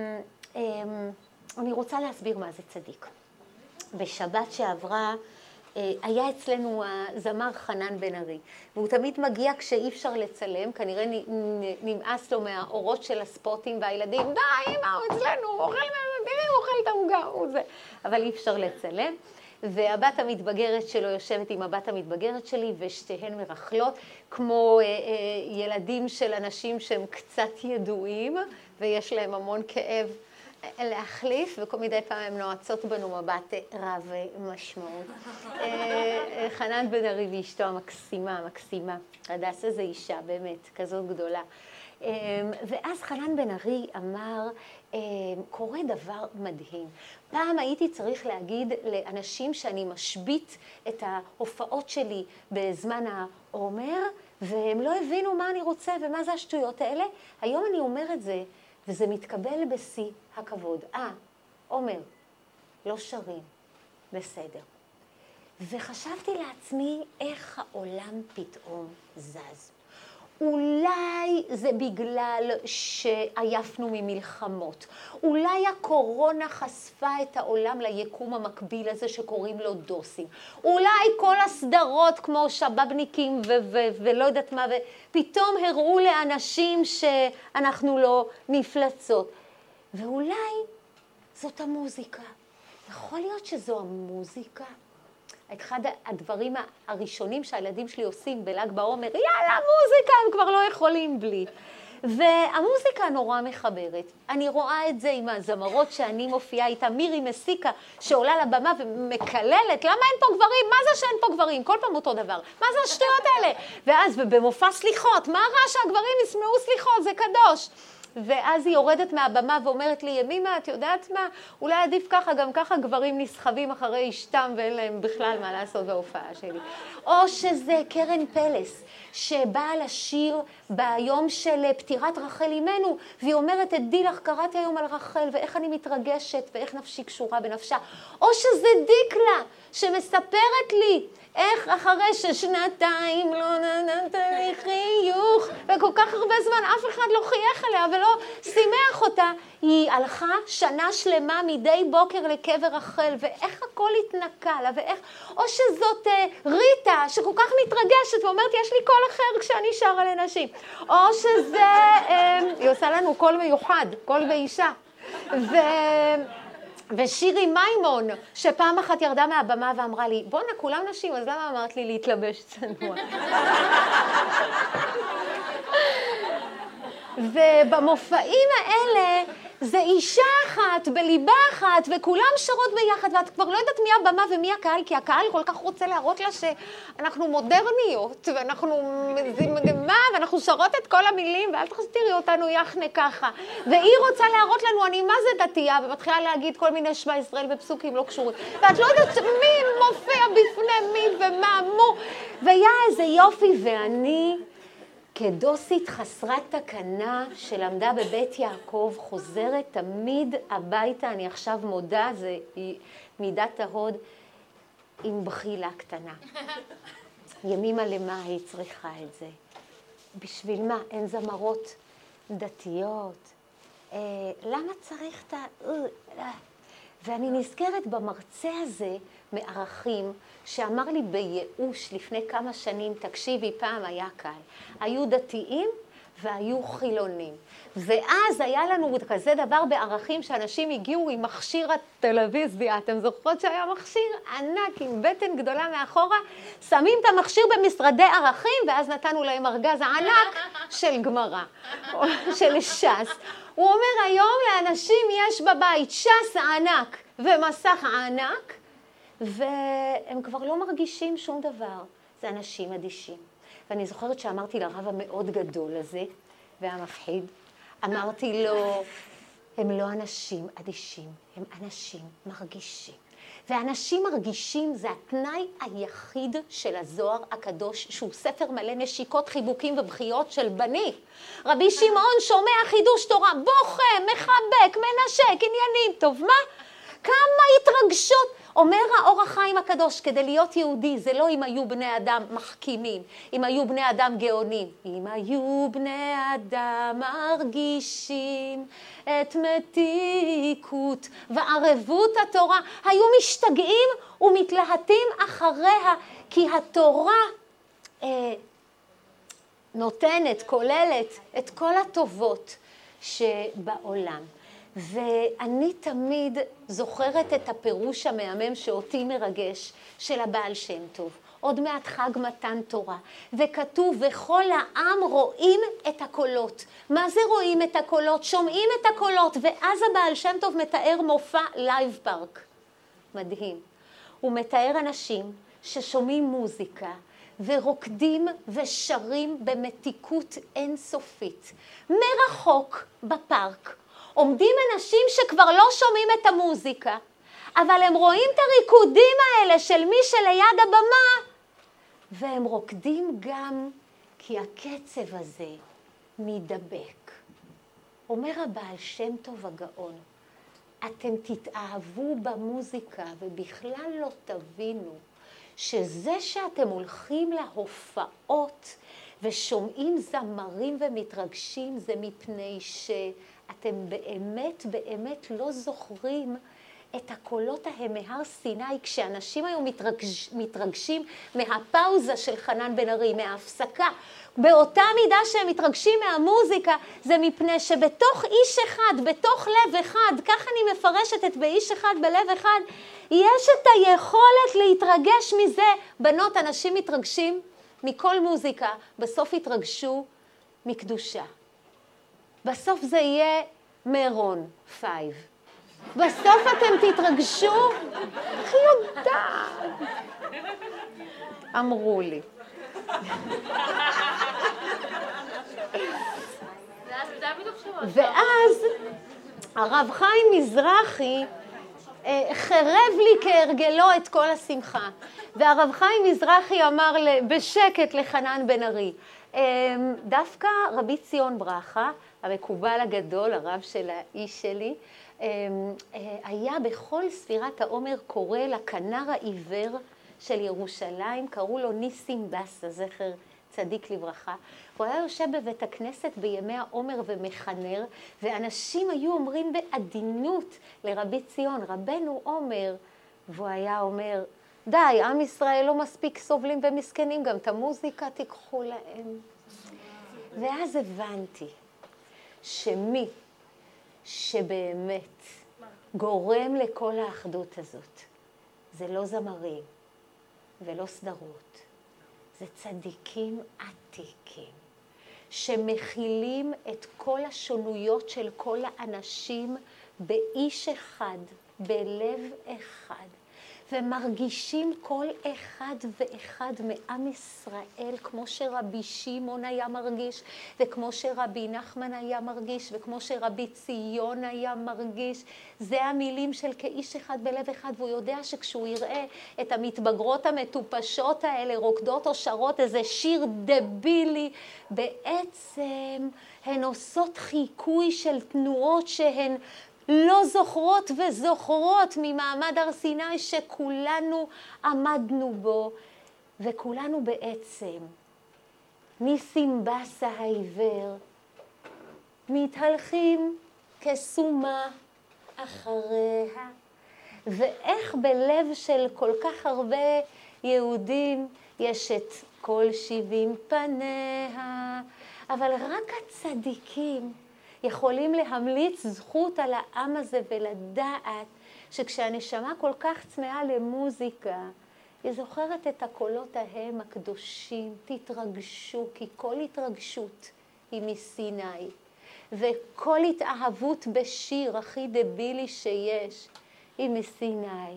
[SPEAKER 1] אני רוצה להסביר מה זה צדיק. בשבת שעברה היה אצלנו הזמר חנן בן ארי, והוא תמיד מגיע כשאי אפשר לצלם, כנראה נמאס לו מהאורות של הספוטים והילדים, די, אמא, הוא אצלנו, הוא אוכל, הוא אוכל את העוגה, הוא זה. אבל אי אפשר לצלם. והבת המתבגרת שלו יושבת עם הבת המתבגרת שלי, ושתיהן מרחלות, כמו אה, אה, ילדים של אנשים שהם קצת ידועים, ויש להם המון כאב להחליף, וכל מדי פעם הן נועצות בנו מבט רב משמעות. חנן בן ארי ואשתו המקסימה, המקסימה. הדס איזו אישה, באמת, כזאת גדולה. ואז חנן בן ארי אמר, קורה דבר מדהים. פעם הייתי צריך להגיד לאנשים שאני משבית את ההופעות שלי בזמן העומר, והם לא הבינו מה אני רוצה ומה זה השטויות האלה. היום אני אומר את זה, וזה מתקבל בשיא הכבוד. אה, עומר, לא שרים, בסדר. וחשבתי לעצמי איך העולם פתאום זז. אולי זה בגלל שעייפנו ממלחמות. אולי הקורונה חשפה את העולם ליקום המקביל הזה שקוראים לו דוסים. אולי כל הסדרות כמו שבבניקים ו- ו- ולא יודעת מה, ופתאום הראו לאנשים שאנחנו לא מפלצות. ואולי זאת המוזיקה. יכול להיות שזו המוזיקה. אחד הדברים הראשונים שהילדים שלי עושים בל"ג בעומר, יאללה, מוזיקה, הם כבר לא יכולים בלי. והמוזיקה נורא מחברת. אני רואה את זה עם הזמרות שאני מופיעה איתה, מירי מסיקה, שעולה לבמה ומקללת, למה אין פה גברים? מה זה שאין פה גברים? כל פעם אותו דבר. מה זה השטויות האלה? ואז במופע סליחות, מה רע שהגברים ישמעו סליחות? זה קדוש. ואז היא יורדת מהבמה ואומרת לי, ימימה, את יודעת מה? אולי עדיף ככה, גם ככה גברים נסחבים אחרי אשתם ואין להם בכלל מה לעשות בהופעה שלי. או שזה קרן פלס, שבאה לשיר ביום של פטירת רחל אימנו, והיא אומרת, עדי לך, קראתי היום על רחל, ואיך אני מתרגשת, ואיך נפשי קשורה בנפשה. או שזה דיקלה, שמספרת לי, איך אחרי ששנתיים לא נתת לי חיוך, וכל כך הרבה זמן אף אחד לא חייך עליה ולא שימח אותה, היא הלכה שנה שלמה מדי בוקר לקבר רחל, ואיך הכל התנקה לה, ואיך, או שזאת אה, ריטה שכל כך מתרגשת ואומרת, יש לי קול אחר כשאני שרה לנשים, או שזה, אה, היא עושה לנו קול מיוחד, קול באישה, ו... ושירי מימון, שפעם אחת ירדה מהבמה ואמרה לי, בואנה, כולם נשים, אז למה אמרת לי להתלבש צנוע? ובמופעים האלה זה אישה אחת בליבה אחת וכולם שרות ביחד ואת כבר לא יודעת מי הבמה ומי הקהל, כי הקהל כל כך רוצה להראות לה שאנחנו מודרניות ואנחנו מגמה ואנחנו שרות את כל המילים ואל תראי אותנו יחנה ככה, והיא רוצה להראות לנו אני מה זה דתייה ומתחילה להגיד כל מיני שמע ישראל ופסוקים לא קשורים ואת לא יודעת מי מופיע בפני מי ומה מו, והיה איזה יופי. ואני כדוסית חסרת תקנה שלמדה בבית יעקב, חוזרת תמיד הביתה, אני עכשיו מודה, זה מידת ההוד, עם בחילה קטנה. ימימה למה היא צריכה את זה? בשביל מה? אין זמרות דתיות? אה, למה צריך את ה... אה, ואני נזכרת במרצה הזה מערכים, שאמר לי בייאוש לפני כמה שנים, תקשיבי, פעם היה קל. היו דתיים והיו חילונים. ואז היה לנו כזה דבר בערכים שאנשים הגיעו עם מכשיר הטלוויזיה. אתם זוכרות שהיה מכשיר ענק עם בטן גדולה מאחורה? שמים את המכשיר במשרדי ערכים ואז נתנו להם ארגז הענק של גמרא, או של ש"ס. הוא אומר, היום לאנשים יש בבית ש"ס ענק ומסך ענק, והם כבר לא מרגישים שום דבר. זה אנשים אדישים. ואני זוכרת שאמרתי לרב המאוד גדול הזה, והמפחיד, אמרתי לו, הם לא אנשים אדישים, הם אנשים מרגישים. ואנשים מרגישים זה התנאי היחיד של הזוהר הקדוש, שהוא ספר מלא נשיקות, חיבוקים ובחיות של בני. רבי שמעון שומע חידוש תורה, בוכה, מחבק, מנשק, עניינים, טוב, מה? כמה התרגשות. אומר האור החיים הקדוש, כדי להיות יהודי, זה לא אם היו בני אדם מחכימים, אם היו בני אדם גאונים. אם היו בני אדם מרגישים את מתיקות וערבות התורה, היו משתגעים ומתלהטים אחריה, כי התורה אה, נותנת, כוללת את כל הטובות שבעולם. ואני תמיד זוכרת את הפירוש המהמם שאותי מרגש של הבעל שם טוב. עוד מעט חג מתן תורה, וכתוב, וכל העם רואים את הקולות. מה זה רואים את הקולות? שומעים את הקולות, ואז הבעל שם טוב מתאר מופע לייב פארק. מדהים. הוא מתאר אנשים ששומעים מוזיקה, ורוקדים ושרים במתיקות אינסופית. מרחוק בפארק. עומדים אנשים שכבר לא שומעים את המוזיקה, אבל הם רואים את הריקודים האלה של מי שליד הבמה, והם רוקדים גם כי הקצב הזה מדבק. אומר הבעל שם טוב הגאון, אתם תתאהבו במוזיקה ובכלל לא תבינו שזה שאתם הולכים להופעות ושומעים זמרים ומתרגשים זה מפני ש... אתם באמת באמת לא זוכרים את הקולות ההם מהר סיני, כשאנשים היום מתרגש, מתרגשים מהפאוזה של חנן בן ארי, מההפסקה. באותה מידה שהם מתרגשים מהמוזיקה, זה מפני שבתוך איש אחד, בתוך לב אחד, כך אני מפרשת את באיש אחד בלב אחד, יש את היכולת להתרגש מזה. בנות, אנשים מתרגשים מכל מוזיקה, בסוף יתרגשו מקדושה. בסוף זה יהיה מירון, פייב. בסוף אתם תתרגשו, איך יודעת? אמרו לי. ואז הרב חיים מזרחי חרב לי כהרגלו את כל השמחה. והרב חיים מזרחי אמר בשקט לחנן בן ארי, דווקא רבי ציון ברכה, המקובל הגדול, הרב של האיש שלי, היה בכל ספירת העומר קורא לכנר העיוור של ירושלים, קראו לו ניסים בסה, זכר צדיק לברכה. הוא היה יושב בבית הכנסת בימי העומר ומחנר, ואנשים היו אומרים בעדינות לרבי ציון, רבנו עומר, והוא היה אומר, די, עם ישראל לא מספיק סובלים ומסכנים, גם את המוזיקה תיקחו להם. ואז הבנתי שמי שבאמת גורם לכל האחדות הזאת. זה לא זמרים ולא סדרות, זה צדיקים עתיקים, שמכילים את כל השונויות של כל האנשים באיש אחד, בלב אחד, ומרגישים כל אחד ואחד מעם ישראל, כמו שרבי שמעון היה מרגיש, וכמו שרבי נחמן היה מרגיש, וכמו שרבי ציון היה מרגיש. זה המילים של כאיש אחד בלב אחד, והוא יודע שכשהוא יראה את המתבגרות המטופשות האלה, רוקדות או שרות איזה שיר דבילי, בעצם הן עושות חיקוי של תנועות שהן לא זוכרות וזוכרות ממעמד הר סיני שכולנו עמדנו בו, וכולנו בעצם ניסים בסה העיוור מתהלכים כסומה אחריה. ואיך בלב של כל כך הרבה יהודים יש את כל שבעים פניה, אבל רק הצדיקים יכולים להמליץ זכות על העם הזה ולדעת שכשהנשמה כל כך צמאה למוזיקה, היא זוכרת את הקולות ההם הקדושים, תתרגשו, כי כל התרגשות היא מסיני, וכל התאהבות בשיר הכי דבילי שיש היא מסיני.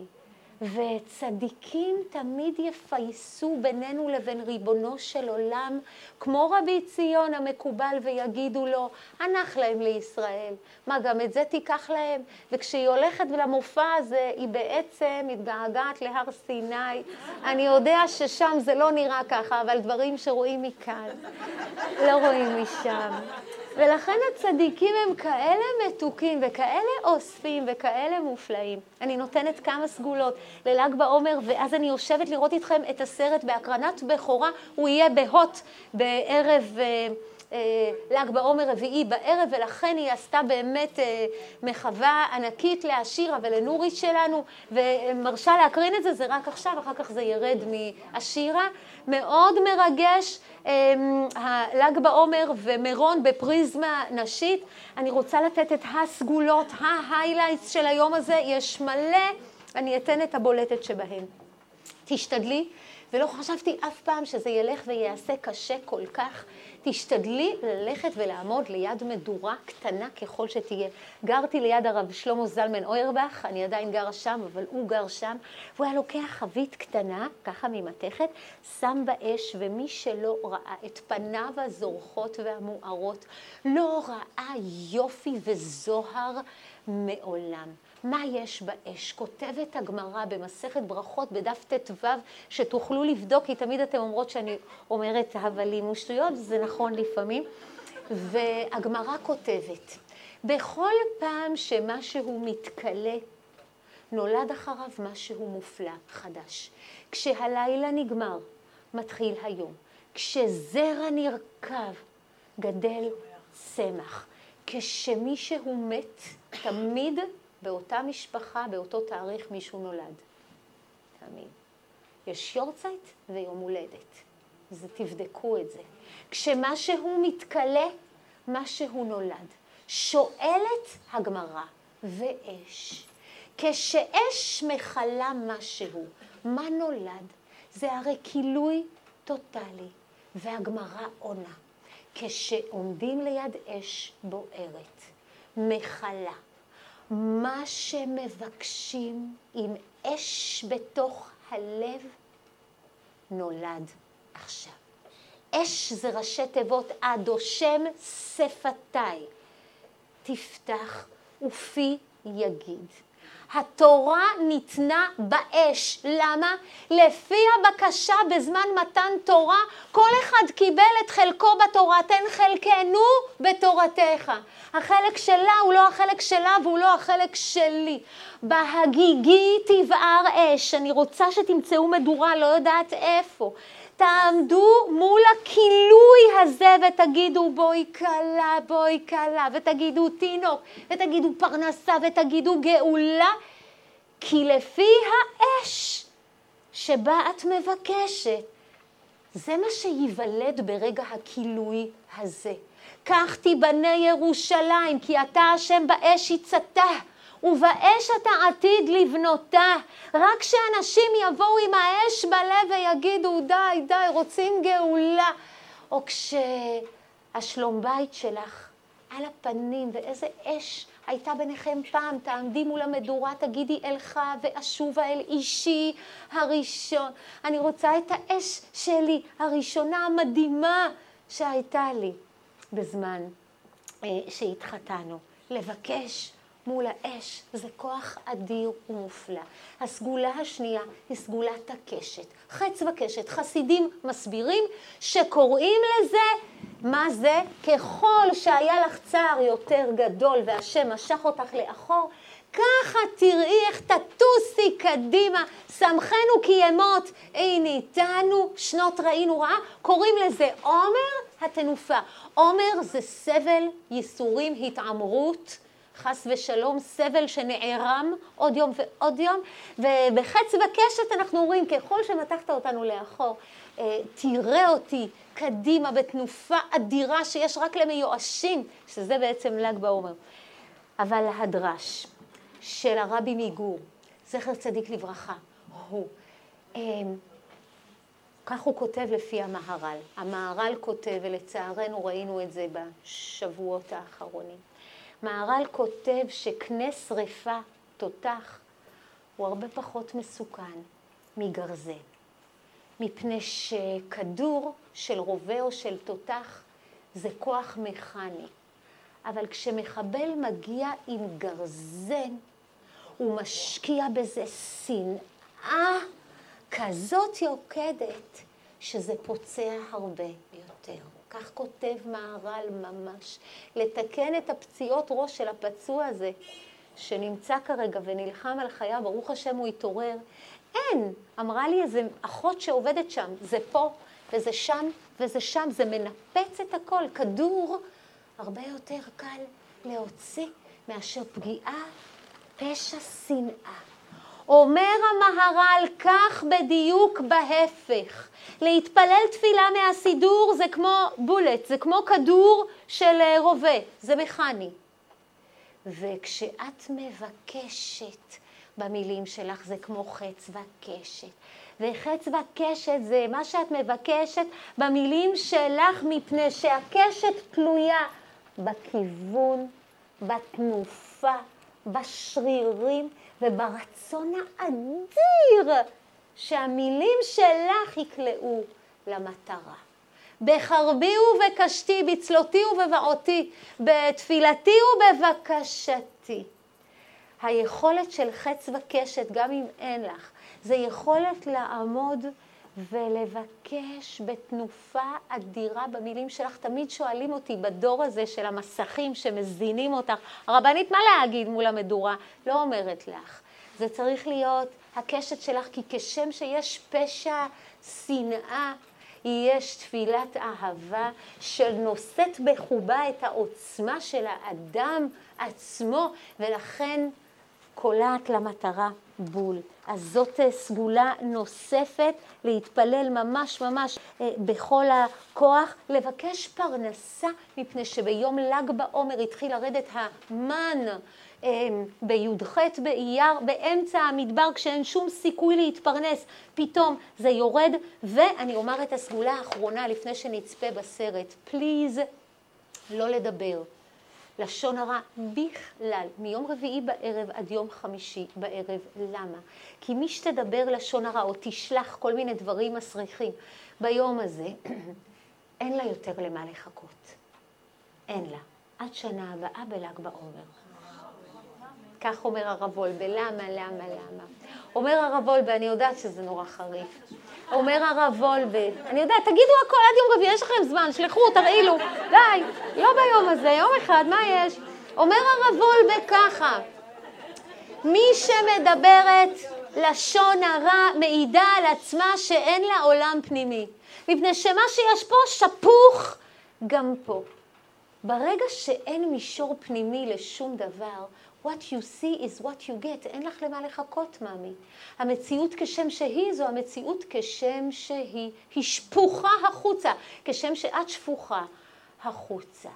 [SPEAKER 1] וצדיקים תמיד יפייסו בינינו לבין ריבונו של עולם, כמו רבי ציון המקובל, ויגידו לו, הנח להם לישראל, מה גם את זה תיקח להם? וכשהיא הולכת למופע הזה, היא בעצם מתגעגעת להר סיני. אני יודע ששם זה לא נראה ככה, אבל דברים שרואים מכאן, לא רואים משם. ולכן הצדיקים הם כאלה מתוקים וכאלה אוספים וכאלה מופלאים. אני נותנת כמה סגולות לל"ג בעומר, ואז אני יושבת לראות איתכם את הסרט בהקרנת בכורה. הוא יהיה בהוט בערב אה, אה, ל"ג בעומר רביעי בערב, ולכן היא עשתה באמת אה, מחווה ענקית להשירה ולנורית שלנו, ומרשה להקרין את זה, זה רק עכשיו, אחר כך זה ירד מהשירה. מאוד מרגש הל"ג בעומר ומירון בפריזמה נשית. אני רוצה לתת את הסגולות, ההיילייטס של היום הזה, יש מלא, אני אתן את הבולטת שבהן. תשתדלי, ולא חשבתי אף פעם שזה ילך ויעשה קשה כל כך, תשתדלי ללכת ולעמוד ליד מדורה קטנה ככל שתהיה. גרתי ליד הרב שלמה זלמן אוירבך, אני עדיין גרה שם, אבל הוא גר שם, והוא היה לוקח חבית קטנה, ככה ממתכת, שם באש, ומי שלא ראה את פניו הזורחות והמוארות, לא ראה יופי וזוהר מעולם. מה יש באש? כותבת הגמרא במסכת ברכות בדף ט"ו, שתוכלו לבדוק, כי תמיד אתם אומרות שאני אומרת הבלים ושטויות, זה נכון לפעמים. והגמרא כותבת, בכל פעם שמשהו מתקלה, נולד אחריו משהו מופלא חדש. כשהלילה נגמר, מתחיל היום. כשזרע נרכב, גדל צמח. כשמישהו מת, תמיד באותה משפחה, באותו תאריך מישהו נולד. תמיד. יש יורצייט ויום הולדת. אז תבדקו את זה. כשמשהו מתקלה, משהו נולד. שואלת הגמרא, ואש. כשאש מחלה משהו, מה נולד? זה הרי כילוי טוטלי. והגמרא עונה. כשעומדים ליד אש בוערת, מחלה, מה שמבקשים עם אש בתוך הלב, נולד עכשיו. אש זה ראשי תיבות אדו, שם שפתיי. תפתח ופי יגיד. התורה ניתנה באש. למה? לפי הבקשה בזמן מתן תורה, כל אחד קיבל את חלקו בתורה. תן חלקנו בתורתך. החלק שלה הוא לא החלק שלה והוא לא החלק שלי. בהגיגי תבער אש. אני רוצה שתמצאו מדורה, לא יודעת איפה. תעמדו מול הכילוי הזה ותגידו בואי קלה, בואי קלה, ותגידו תינוק, ותגידו פרנסה, ותגידו גאולה, כי לפי האש שבה את מבקשת, זה מה שיוולד ברגע הכילוי הזה. כך תיבנה ירושלים, כי אתה השם באש יצאתה, ובאש אתה עתיד לבנותה. רק כשאנשים יבואו עם האש בלב ויגידו, די, די, רוצים גאולה. או כשהשלום בית שלך על הפנים, ואיזה אש הייתה ביניכם פעם, תעמדי מול המדורה, תגידי אלך ואשובה אל אישי הראשון. אני רוצה את האש שלי, הראשונה המדהימה שהייתה לי בזמן אה, שהתחתנו. לבקש מול האש זה כוח אדיר ומופלא. הסגולה השנייה היא סגולת הקשת. חץ וקשת. חסידים מסבירים שקוראים לזה, מה זה? ככל שהיה לך צער יותר גדול והשם משך אותך לאחור, ככה תראי איך תטוסי קדימה, שמחנו כי ימות, אין איתנו, שנות ראינו רעה. קוראים לזה עומר התנופה. עומר זה סבל, ייסורים, התעמרות, חס ושלום, סבל שנערם עוד יום ועוד יום. ובחץ וקשת אנחנו רואים, ככל שמתחת אותנו לאחור, תראה אותי קדימה בתנופה אדירה שיש רק למיואשים, שזה בעצם ל"ג בעומר. אבל הדרש של הרבי מגור, זכר צדיק לברכה, הוא, כך הוא כותב לפי המהר"ל. המהר"ל כותב, ולצערנו ראינו את זה בשבועות האחרונים. מהר"ל כותב שקנה שריפה, תותח, הוא הרבה פחות מסוכן מגרזן. מפני שכדור של רובה או של תותח זה כוח מכני. אבל כשמחבל מגיע עם גרזן, הוא משקיע בזה שנאה כזאת יוקדת, שזה פוצע הרבה יותר. כך כותב מהר"ל ממש. לתקן את הפציעות ראש של הפצוע הזה, שנמצא כרגע ונלחם על חייו, ברוך השם הוא התעורר. אין, אמרה לי איזה אחות שעובדת שם, זה פה וזה שם וזה שם, זה מנפץ את הכל. כדור הרבה יותר קל להוציא מאשר פגיעה, פשע, שנאה. אומר המהר"ל כך בדיוק בהפך. להתפלל תפילה מהסידור זה כמו בולט, זה כמו כדור של רובה, זה מכני. וכשאת מבקשת במילים שלך זה כמו חץ וקשת. וחץ וקשת זה מה שאת מבקשת במילים שלך, מפני שהקשת תלויה בכיוון, בתנופה, בשרירים וברצון האדיר שהמילים שלך יקלעו למטרה. בחרבי ובקשתי, בצלותי ובבעותי, בתפילתי ובבקשתי. היכולת של חץ וקשת, גם אם אין לך, זה יכולת לעמוד ולבקש בתנופה אדירה במילים שלך. תמיד שואלים אותי בדור הזה של המסכים שמזינים אותך, הרבנית, מה להגיד מול המדורה? לא אומרת לך. זה צריך להיות הקשת שלך, כי כשם שיש פשע שנאה, יש תפילת אהבה של נושאת בחובה את העוצמה של האדם עצמו, ולכן קולעת למטרה בול. אז זאת סגולה נוספת, להתפלל ממש ממש אה, בכל הכוח, לבקש פרנסה, מפני שביום ל"ג בעומר התחיל לרדת המן אה, בי"ח באייר, באמצע המדבר, כשאין שום סיכוי להתפרנס, פתאום זה יורד. ואני אומר את הסגולה האחרונה לפני שנצפה בסרט, פליז לא לדבר לשון הרע בכלל, מיום רביעי בערב עד יום חמישי בערב. למה? כי מי שתדבר לשון הרע או תשלח כל מיני דברים מסריחים ביום הזה, אין לה יותר למה לחכות. אין לה. עד שנה הבאה בל"ג בעומר. כך אומר הרב וולבה. למה, למה, למה? אומר הרב וולבה, אני יודעת שזה נורא חריף. אומר הרב וולבה, אני יודעת, תגידו הכל עד יום רביעי, יש לכם זמן, שלחו, תראילו, די, לא ביום הזה, יום אחד, מה יש? אומר הרב וולבה ככה, מי שמדברת לשון הרע מעידה על עצמה שאין לה עולם פנימי, מפני שמה שיש פה שפוך גם פה. ברגע שאין מישור פנימי לשום דבר, what you see is what you get. אין לך למה לחכות, מאמי. המציאות כשם שהיא, זו המציאות כשם שהיא. היא שפוכה החוצה, כשם שאת שפוכה החוצה.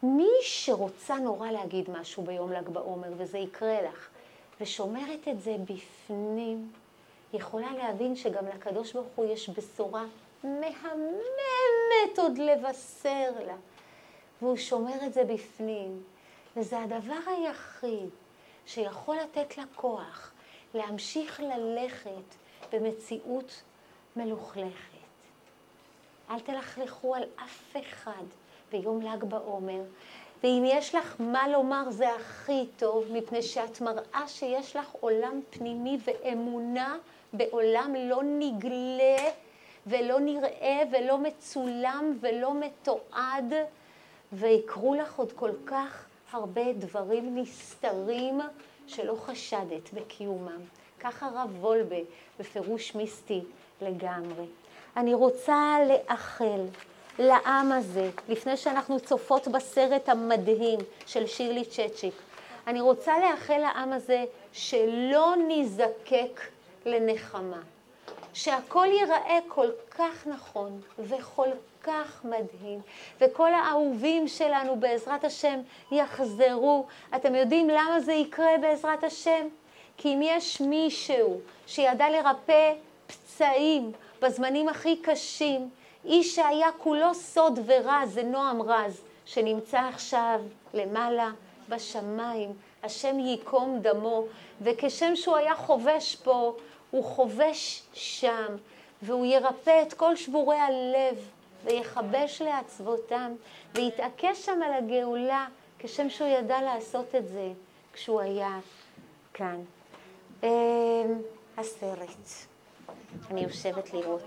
[SPEAKER 1] מי שרוצה נורא להגיד משהו ביום ל"ג בעומר, וזה יקרה לך, ושומרת את זה בפנים, יכולה להבין שגם לקדוש ברוך הוא יש בשורה מהממת עוד לבשר לה. והוא שומר את זה בפנים. וזה הדבר היחיד שיכול לתת לה כוח להמשיך ללכת במציאות מלוכלכת. אל תלכלכו על אף אחד ביום ל"ג בעומר. ואם יש לך מה לומר זה הכי טוב, מפני שאת מראה שיש לך עולם פנימי ואמונה בעולם לא נגלה ולא נראה ולא מצולם ולא מתועד, ויקרו לך עוד כל כך הרבה דברים נסתרים שלא חשדת בקיומם. ככה הרב וולבה בפירוש מיסטי לגמרי. אני רוצה לאחל לעם הזה, לפני שאנחנו צופות בסרט המדהים של שירלי צ'צ'יק, אני רוצה לאחל לעם הזה שלא נזקק לנחמה. שהכל ייראה כל כך נכון וכל כך מדהים, וכל האהובים שלנו בעזרת השם יחזרו. אתם יודעים למה זה יקרה בעזרת השם? כי אם יש מישהו שידע לרפא פצעים בזמנים הכי קשים, איש שהיה כולו סוד ורז, זה נועם רז, שנמצא עכשיו למעלה בשמיים, השם ייקום דמו, וכשם שהוא היה חובש פה, הוא חובש שם, והוא ירפא את כל שבורי הלב, ויחבש לעצבותם, ויתעקש שם על הגאולה, כשם שהוא ידע לעשות את זה כשהוא היה כאן. הסרט, אני יושבת לראות.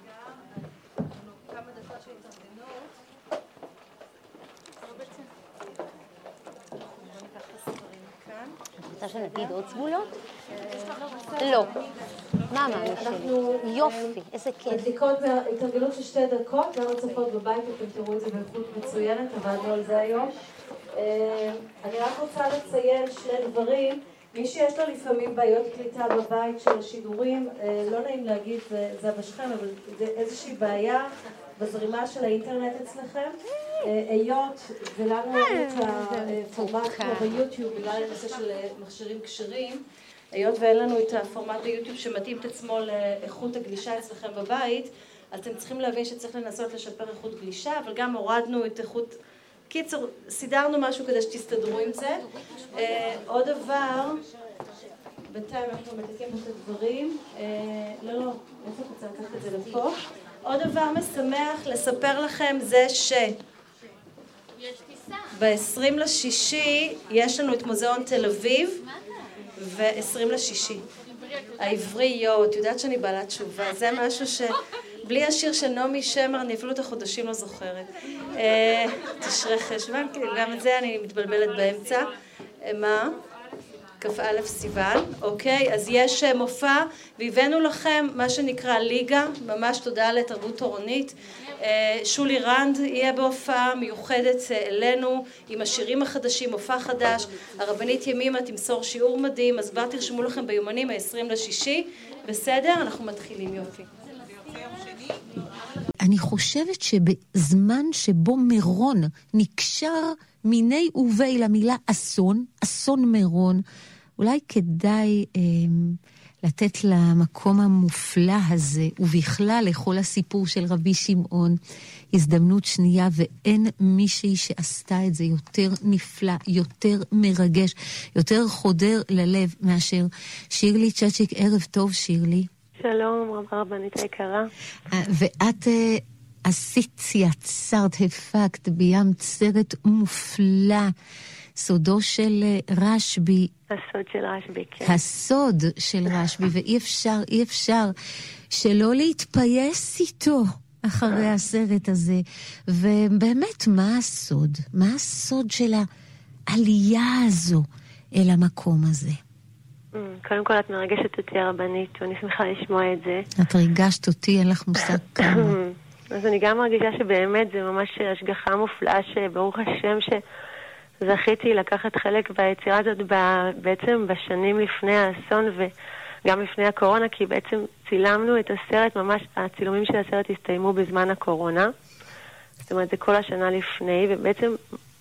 [SPEAKER 1] רוצה שנגיד עוד סגולות? לא. מה אמרנו שלי? יופי, איזה כיף.
[SPEAKER 3] הדליקות והתרגלות של שתי דקות, גם הצופות בבית, אתם תראו את זה באיכות מצוינת, עבדנו על זה היום. אני רק רוצה לציין שני דברים. מי שיש לו לפעמים בעיות קליטה בבית של השידורים, לא נעים להגיד, זה אבשכם, אבל זה איזושהי בעיה בזרימה של האינטרנט אצלכם. היות ולנו את הפורמט ביוטיוב, בגלל הנושא של מכשירים כשרים, היות ואין לנו את הפורמט ביוטיוב שמתאים את עצמו לאיכות הגלישה אצלכם בבית, אז אתם צריכים להבין שצריך לנסות לשפר איכות גלישה, אבל גם הורדנו את איכות... קיצור, סידרנו משהו כדי שתסתדרו עם זה. עוד דבר, בינתיים אנחנו מתקים את הדברים. לא, לא, איפה אתה צריך לקחת את זה לפה? עוד דבר משמח לספר לכם זה ש... ב-עשרים לשישי יש לנו את מוזיאון תל אביב, ו-עשרים לשישי. העבריות, יודעת שאני בעלת תשובה, זה משהו ש... בלי השיר של נעמי שמר, אני אפילו את החודשים לא זוכרת. תשרי חשבן, גם את זה אני מתבלבלת באמצע. מה? כ"א סיוון, אוקיי? אז יש מופע, והבאנו לכם מה שנקרא ליגה, ממש תודה לתרבות תורנית. שולי רנד יהיה בהופעה מיוחדת אלינו, עם השירים החדשים, מופע חדש. הרבנית ימימה תמסור שיעור מדהים, אז כבר תרשמו לכם ביומנים ה-עשרים לשישי. בסדר? אנחנו מתחילים, יופי.
[SPEAKER 1] אני חושבת שבזמן שבו מירון נקשר מיני ובי למילה אסון, אסון מירון, אולי כדאי אה, לתת למקום המופלא הזה, ובכלל לכל הסיפור של רבי שמעון, הזדמנות שנייה, ואין מישהי שעשתה את זה יותר נפלא, יותר מרגש, יותר חודר ללב מאשר שירלי צ'צ'יק. ערב טוב שירלי.
[SPEAKER 4] שלום, רבה רבנית היקרה.
[SPEAKER 1] ואת עשית, יצרת, הפקת, ביים סרט מופלא, סודו של רשב"י.
[SPEAKER 4] הסוד של רשב"י, כן.
[SPEAKER 1] הסוד של רשב"י, ואי אפשר, אי אפשר שלא להתפייס איתו אחרי הסרט הזה. ובאמת, מה הסוד? מה הסוד של העלייה הזו אל המקום הזה?
[SPEAKER 4] קודם כל את מרגשת אותי הרבנית, ואני שמחה לשמוע את זה.
[SPEAKER 1] את ריגשת אותי, אין לך מושג כמה.
[SPEAKER 4] אז אני גם מרגישה שבאמת זה ממש השגחה מופלאה, שברוך השם שזכיתי לקחת חלק ביצירה הזאת בעצם בשנים לפני האסון וגם לפני הקורונה, כי בעצם צילמנו את הסרט, ממש הצילומים של הסרט הסתיימו בזמן הקורונה. זאת אומרת, זה כל השנה לפני, ובעצם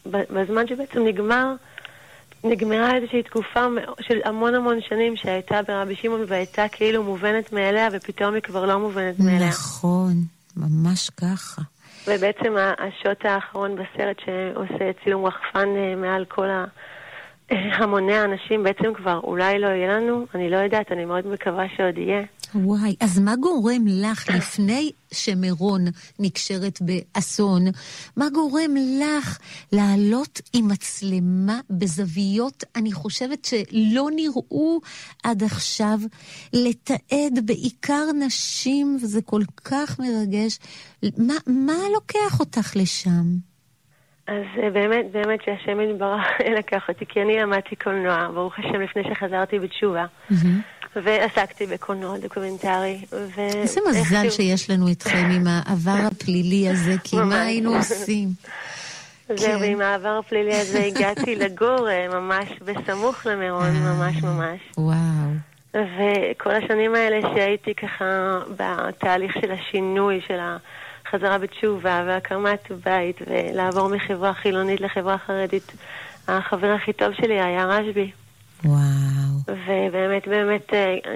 [SPEAKER 4] בזמן שבעצם נגמר, נגמרה איזושהי תקופה של המון המון שנים שהייתה ברבי שמעון והייתה כאילו מובנת מאליה, ופתאום היא כבר לא מובנת מאליה.
[SPEAKER 1] נכון, ממש ככה.
[SPEAKER 4] ובעצם השוט האחרון בסרט שעושה צילום רחפן מעל כל ה... המוני האנשים בעצם כבר אולי לא יהיה לנו, אני לא יודעת, אני מאוד מקווה שעוד יהיה.
[SPEAKER 1] וואי, אז מה גורם לך לפני שמירון נקשרת באסון, מה גורם לך לעלות עם מצלמה בזוויות, אני חושבת שלא נראו עד עכשיו, לתעד בעיקר נשים, וזה כל כך מרגש, מה, מה לוקח אותך לשם?
[SPEAKER 4] אז באמת, באמת שהשם יתברך לקח אותי, כי אני למדתי קולנוע, ברוך השם, לפני שחזרתי בתשובה, ועסקתי בקולנוע דוקומנטרי.
[SPEAKER 1] איזה מזל שיש לנו אתכם עם העבר הפלילי הזה, כי מה היינו עושים?
[SPEAKER 4] זהו, ועם העבר הפלילי הזה הגעתי לגור ממש בסמוך למירון, ממש ממש.
[SPEAKER 1] וואו.
[SPEAKER 4] וכל השנים האלה שהייתי ככה בתהליך של השינוי של ה... חזרה בתשובה והקמת בית ולעבור מחברה חילונית לחברה חרדית. החבר הכי טוב שלי היה רשבי.
[SPEAKER 1] וואו.
[SPEAKER 4] ובאמת באמת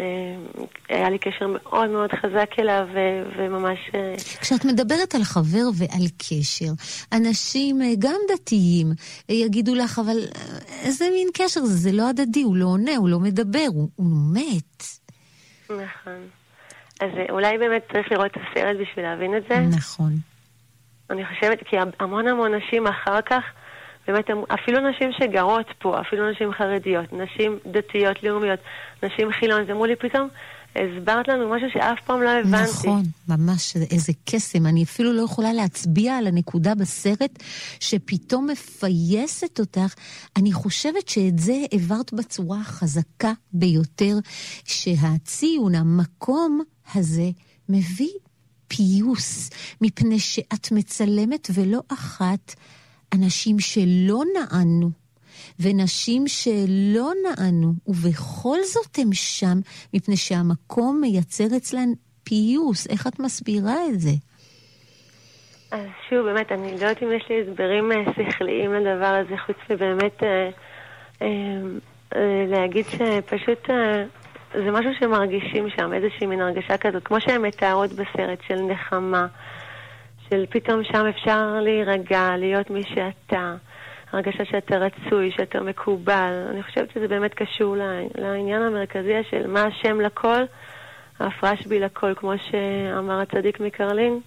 [SPEAKER 4] היה לי קשר מאוד מאוד חזק אליו וממש...
[SPEAKER 1] כשאת מדברת על חבר ועל קשר, אנשים גם דתיים יגידו לך, אבל איזה מין קשר זה? זה לא הדדי, הוא לא עונה, הוא לא מדבר, הוא, הוא מת.
[SPEAKER 4] נכון. אז אולי באמת צריך לראות את הסרט בשביל להבין את זה.
[SPEAKER 1] נכון.
[SPEAKER 4] אני חושבת, כי המון המון נשים אחר כך, באמת, אפילו נשים שגרות פה, אפילו נשים חרדיות, נשים דתיות, לאומיות, נשים חילון, זה אמרו לי פתאום, הסברת לנו משהו שאף פעם לא הבנתי.
[SPEAKER 1] נכון, ממש איזה קסם. אני אפילו לא יכולה להצביע על הנקודה בסרט שפתאום מפייסת אותך. אני חושבת שאת זה העברת בצורה חזקה ביותר, שהציון, המקום הזה, מביא פיוס, מפני שאת מצלמת ולא אחת אנשים שלא נענו, ונשים שלא נענו, ובכל זאת הם שם, מפני שהמקום מייצר אצלן פיוס. איך את מסבירה את זה?
[SPEAKER 4] אז שוב, באמת, אני לא יודעת אם יש לי הסברים שכליים לדבר הזה, חוץ מבאמת אה, אה, אה, להגיד שפשוט אה, זה משהו שמרגישים שם, איזושהי מין הרגשה כזאת, כמו שהן מתארות בסרט של נחמה, של פתאום שם אפשר להירגע, להיות מי שאתה, הרגשה שאתה רצוי, שאתה מקובל. אני חושבת שזה באמת קשור לעניין המרכזי של מה השם לכל, ההפרש בי לכל, כמו שאמר הצדיק מקרלין.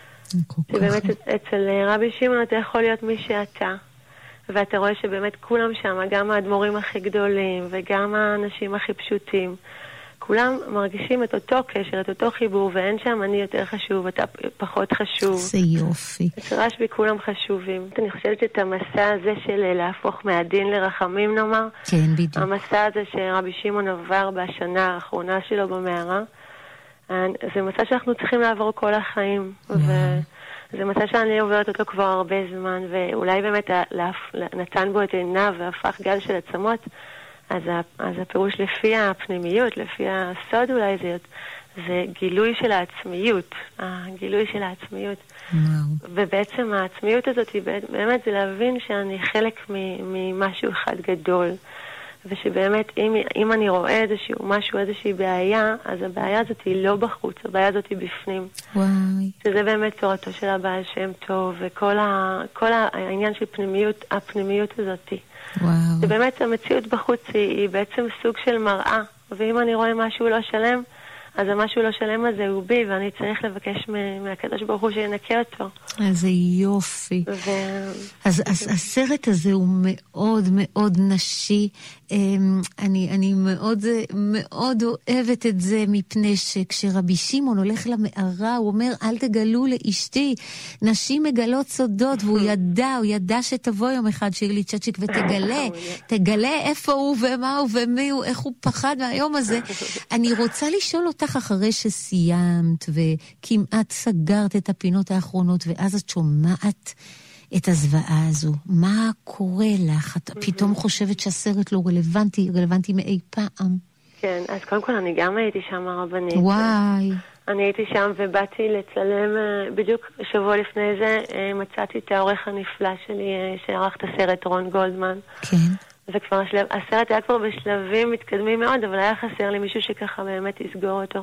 [SPEAKER 4] שבאמת אצל רבי שמעון אתה יכול להיות מי שאתה, ואתה רואה שבאמת כולם שם, גם האדמו"רים הכי גדולים וגם האנשים הכי פשוטים, כולם מרגישים את אותו קשר, את אותו חיבור, ואין שם אני יותר חשוב, אתה פחות חשוב.
[SPEAKER 1] זה יופי.
[SPEAKER 4] אצל רשב"י כולם חשובים. אני חושבת שאת המסע הזה של להפוך מהדין לרחמים נאמר,
[SPEAKER 1] כן, בדיוק.
[SPEAKER 4] המסע הזה שרבי שמעון עבר בשנה האחרונה שלו במערה, זה מסע שאנחנו צריכים לעבור כל החיים. וזה מסע שאני עוברת אותו כבר הרבה זמן, ואולי באמת נתן בו את עיניו והפך גל של עצמות, אז, אז הפירוש לפי הפנימיות, לפי הסוד אולי זה, זה גילוי של העצמיות, הגילוי של העצמיות.
[SPEAKER 1] וואו.
[SPEAKER 4] ובעצם העצמיות הזאת היא באמת זה להבין שאני חלק ממשהו אחד גדול, ושבאמת אם, אם אני רואה איזשהו משהו, איזושהי בעיה, אז הבעיה הזאת היא לא בחוץ, הבעיה הזאת היא בפנים.
[SPEAKER 1] וואי.
[SPEAKER 4] שזה באמת תורתו של הבעל שם טוב, וכל ה, כל העניין של פנימיות, הפנימיות הזאת.
[SPEAKER 1] וואו.
[SPEAKER 4] ובאמת המציאות בחוץ היא, היא בעצם סוג של מראה, ואם אני רואה משהו לא שלם, אז המשהו לא שלם הזה הוא בי, ואני צריך לבקש מהקדוש ברוך הוא שינקה אותו.
[SPEAKER 1] איזה יופי.
[SPEAKER 4] ו...
[SPEAKER 1] אז, אז הסרט הזה הוא מאוד מאוד נשי. אני, אני מאוד, מאוד אוהבת את זה, מפני שכשרבי שמעון הולך למערה, הוא אומר, אל תגלו לאשתי, נשים מגלות סודות, והוא ידע, הוא ידע שתבוא יום אחד שירלי צ'צ'יק ותגלה, תגלה איפה הוא ומה הוא ומי הוא, איך הוא פחד מהיום הזה. אני רוצה לשאול אותך אחרי שסיימת וכמעט סגרת את הפינות האחרונות, ואז את שומעת את הזוועה הזו, מה קורה לך? את פתאום חושבת שהסרט לא רלוונטי, רלוונטי מאי פעם.
[SPEAKER 4] כן, אז קודם כל אני גם הייתי שם הרבנית.
[SPEAKER 1] וואי.
[SPEAKER 4] אני הייתי שם ובאתי לצלם, בדיוק שבוע לפני זה, מצאתי את העורך הנפלא שלי שערך את הסרט, רון גולדמן.
[SPEAKER 1] כן.
[SPEAKER 4] וכבר השלב, הסרט היה כבר בשלבים מתקדמים מאוד, אבל היה חסר לי מישהו שככה באמת יסגור אותו.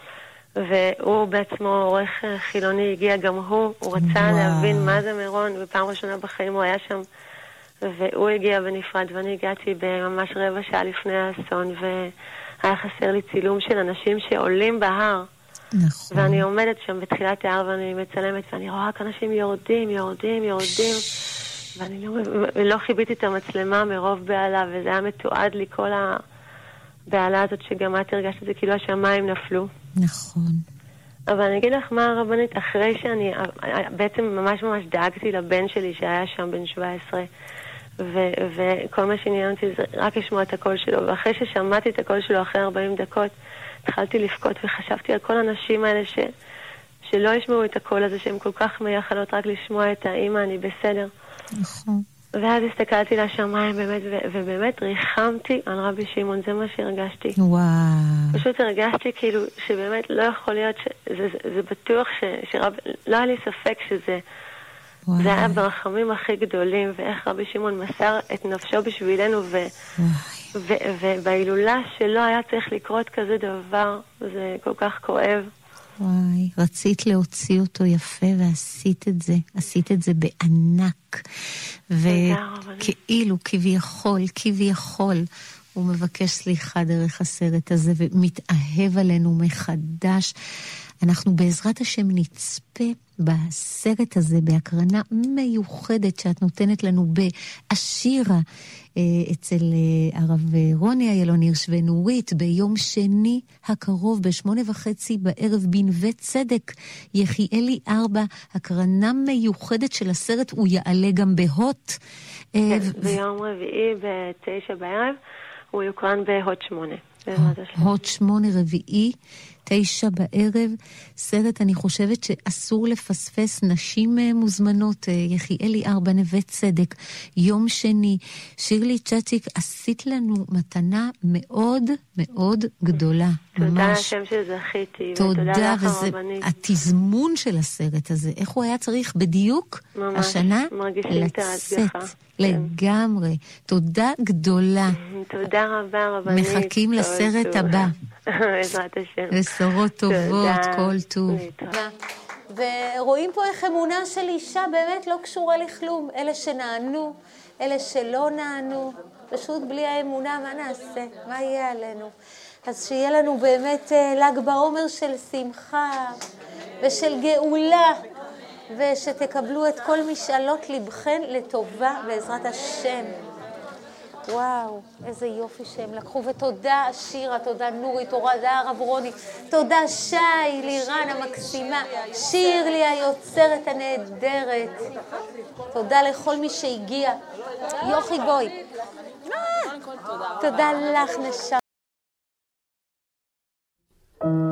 [SPEAKER 4] והוא בעצמו עורך חילוני, הגיע גם הוא, הוא רצה וואו. להבין מה זה מירון, ופעם ראשונה בחיים הוא היה שם, והוא הגיע בנפרד, ואני הגעתי בממש רבע שעה לפני האסון, והיה חסר לי צילום של אנשים שעולים בהר. נכון. ואני עומדת שם בתחילת ההר ואני מצלמת, ואני רואה רק אנשים יורדים, יורדים, יורדים, ואני לא, לא חיביתי את המצלמה מרוב בעלה, וזה היה מתועד לי כל הבעלה הזאת, שגם את הרגשת את זה כאילו השמיים נפלו. נכון. אבל אני אגיד לך מה הרבנית, אחרי שאני בעצם ממש ממש דאגתי לבן שלי שהיה שם בן שבע עשרה, ו- וכל מה שעניין אותי זה רק לשמוע את הקול שלו, ואחרי ששמעתי את הקול שלו אחרי ארבעים דקות, התחלתי לבכות וחשבתי על כל האנשים האלה ש... שלא ישמעו את הקול הזה, שהם כל כך מייחלות רק לשמוע את האמא, אני בסדר. נכון. ואז הסתכלתי לשמיים באמת, ו- ובאמת ריחמתי על רבי שמעון, זה מה שהרגשתי. וואו. פשוט הרגשתי כאילו שבאמת לא יכול להיות, ש- זה, זה, זה בטוח ש- שרב... לא היה לי ספק שזה, וואו. זה היה ברחמים הכי גדולים, ואיך רבי שמעון מסר את נפשו בשבילנו, ו... ו- ובהילולה שלא היה צריך לקרות כזה דבר, זה כל כך כואב.
[SPEAKER 1] וואי, רצית להוציא אותו יפה ועשית את זה, עשית את זה בענק, וכאילו, כביכול, כביכול, הוא מבקש סליחה דרך הסרט הזה ומתאהב עלינו מחדש. אנחנו בעזרת השם נצפה בסרט הזה בהקרנה מיוחדת שאת נותנת לנו באשירה אצל הרב רוני איילון הירש ונורית ביום שני הקרוב בשמונה וחצי בערב בנווה צדק, יחיאלי ארבע, הקרנה מיוחדת של הסרט, הוא יעלה גם בהוט.
[SPEAKER 4] כן, ביום רביעי בתשע בערב הוא יוקרן בהוט שמונה.
[SPEAKER 1] הוט שמונה רביעי, תשע בערב, סרט אני חושבת שאסור לפספס, נשים מוזמנות, יחיאלי ארבע נווה צדק, יום שני. שירלי צ'צ'יק, עשית לנו מתנה מאוד מאוד גדולה.
[SPEAKER 4] תודה השם שזכיתי.
[SPEAKER 1] תודה, וזה התזמון של הסרט הזה, איך הוא היה צריך בדיוק השנה לצאת לגמרי. תודה גדולה.
[SPEAKER 4] תודה רבה רבנית.
[SPEAKER 1] מחכים לסרט הבא.
[SPEAKER 4] בעזרת השם.
[SPEAKER 1] בשורות טובות, כל טוב. ורואים פה איך אמונה של אישה באמת לא קשורה לכלום. אלה שנענו, אלה שלא נענו, פשוט בלי האמונה, מה נעשה? מה יהיה עלינו? אז שיהיה לנו באמת ל"ג בעומר של שמחה ושל גאולה, ושתקבלו את כל משאלות לבכן לטובה בעזרת השם. וואו, איזה יופי שהם לקחו, ותודה שירה, תודה נורי, תודה הרב רוני, תודה שי, לירן המקסימה, שירלי היוצרת הנהדרת, תודה לכל מי שהגיע, יוכי גוי, תודה לך נשמה.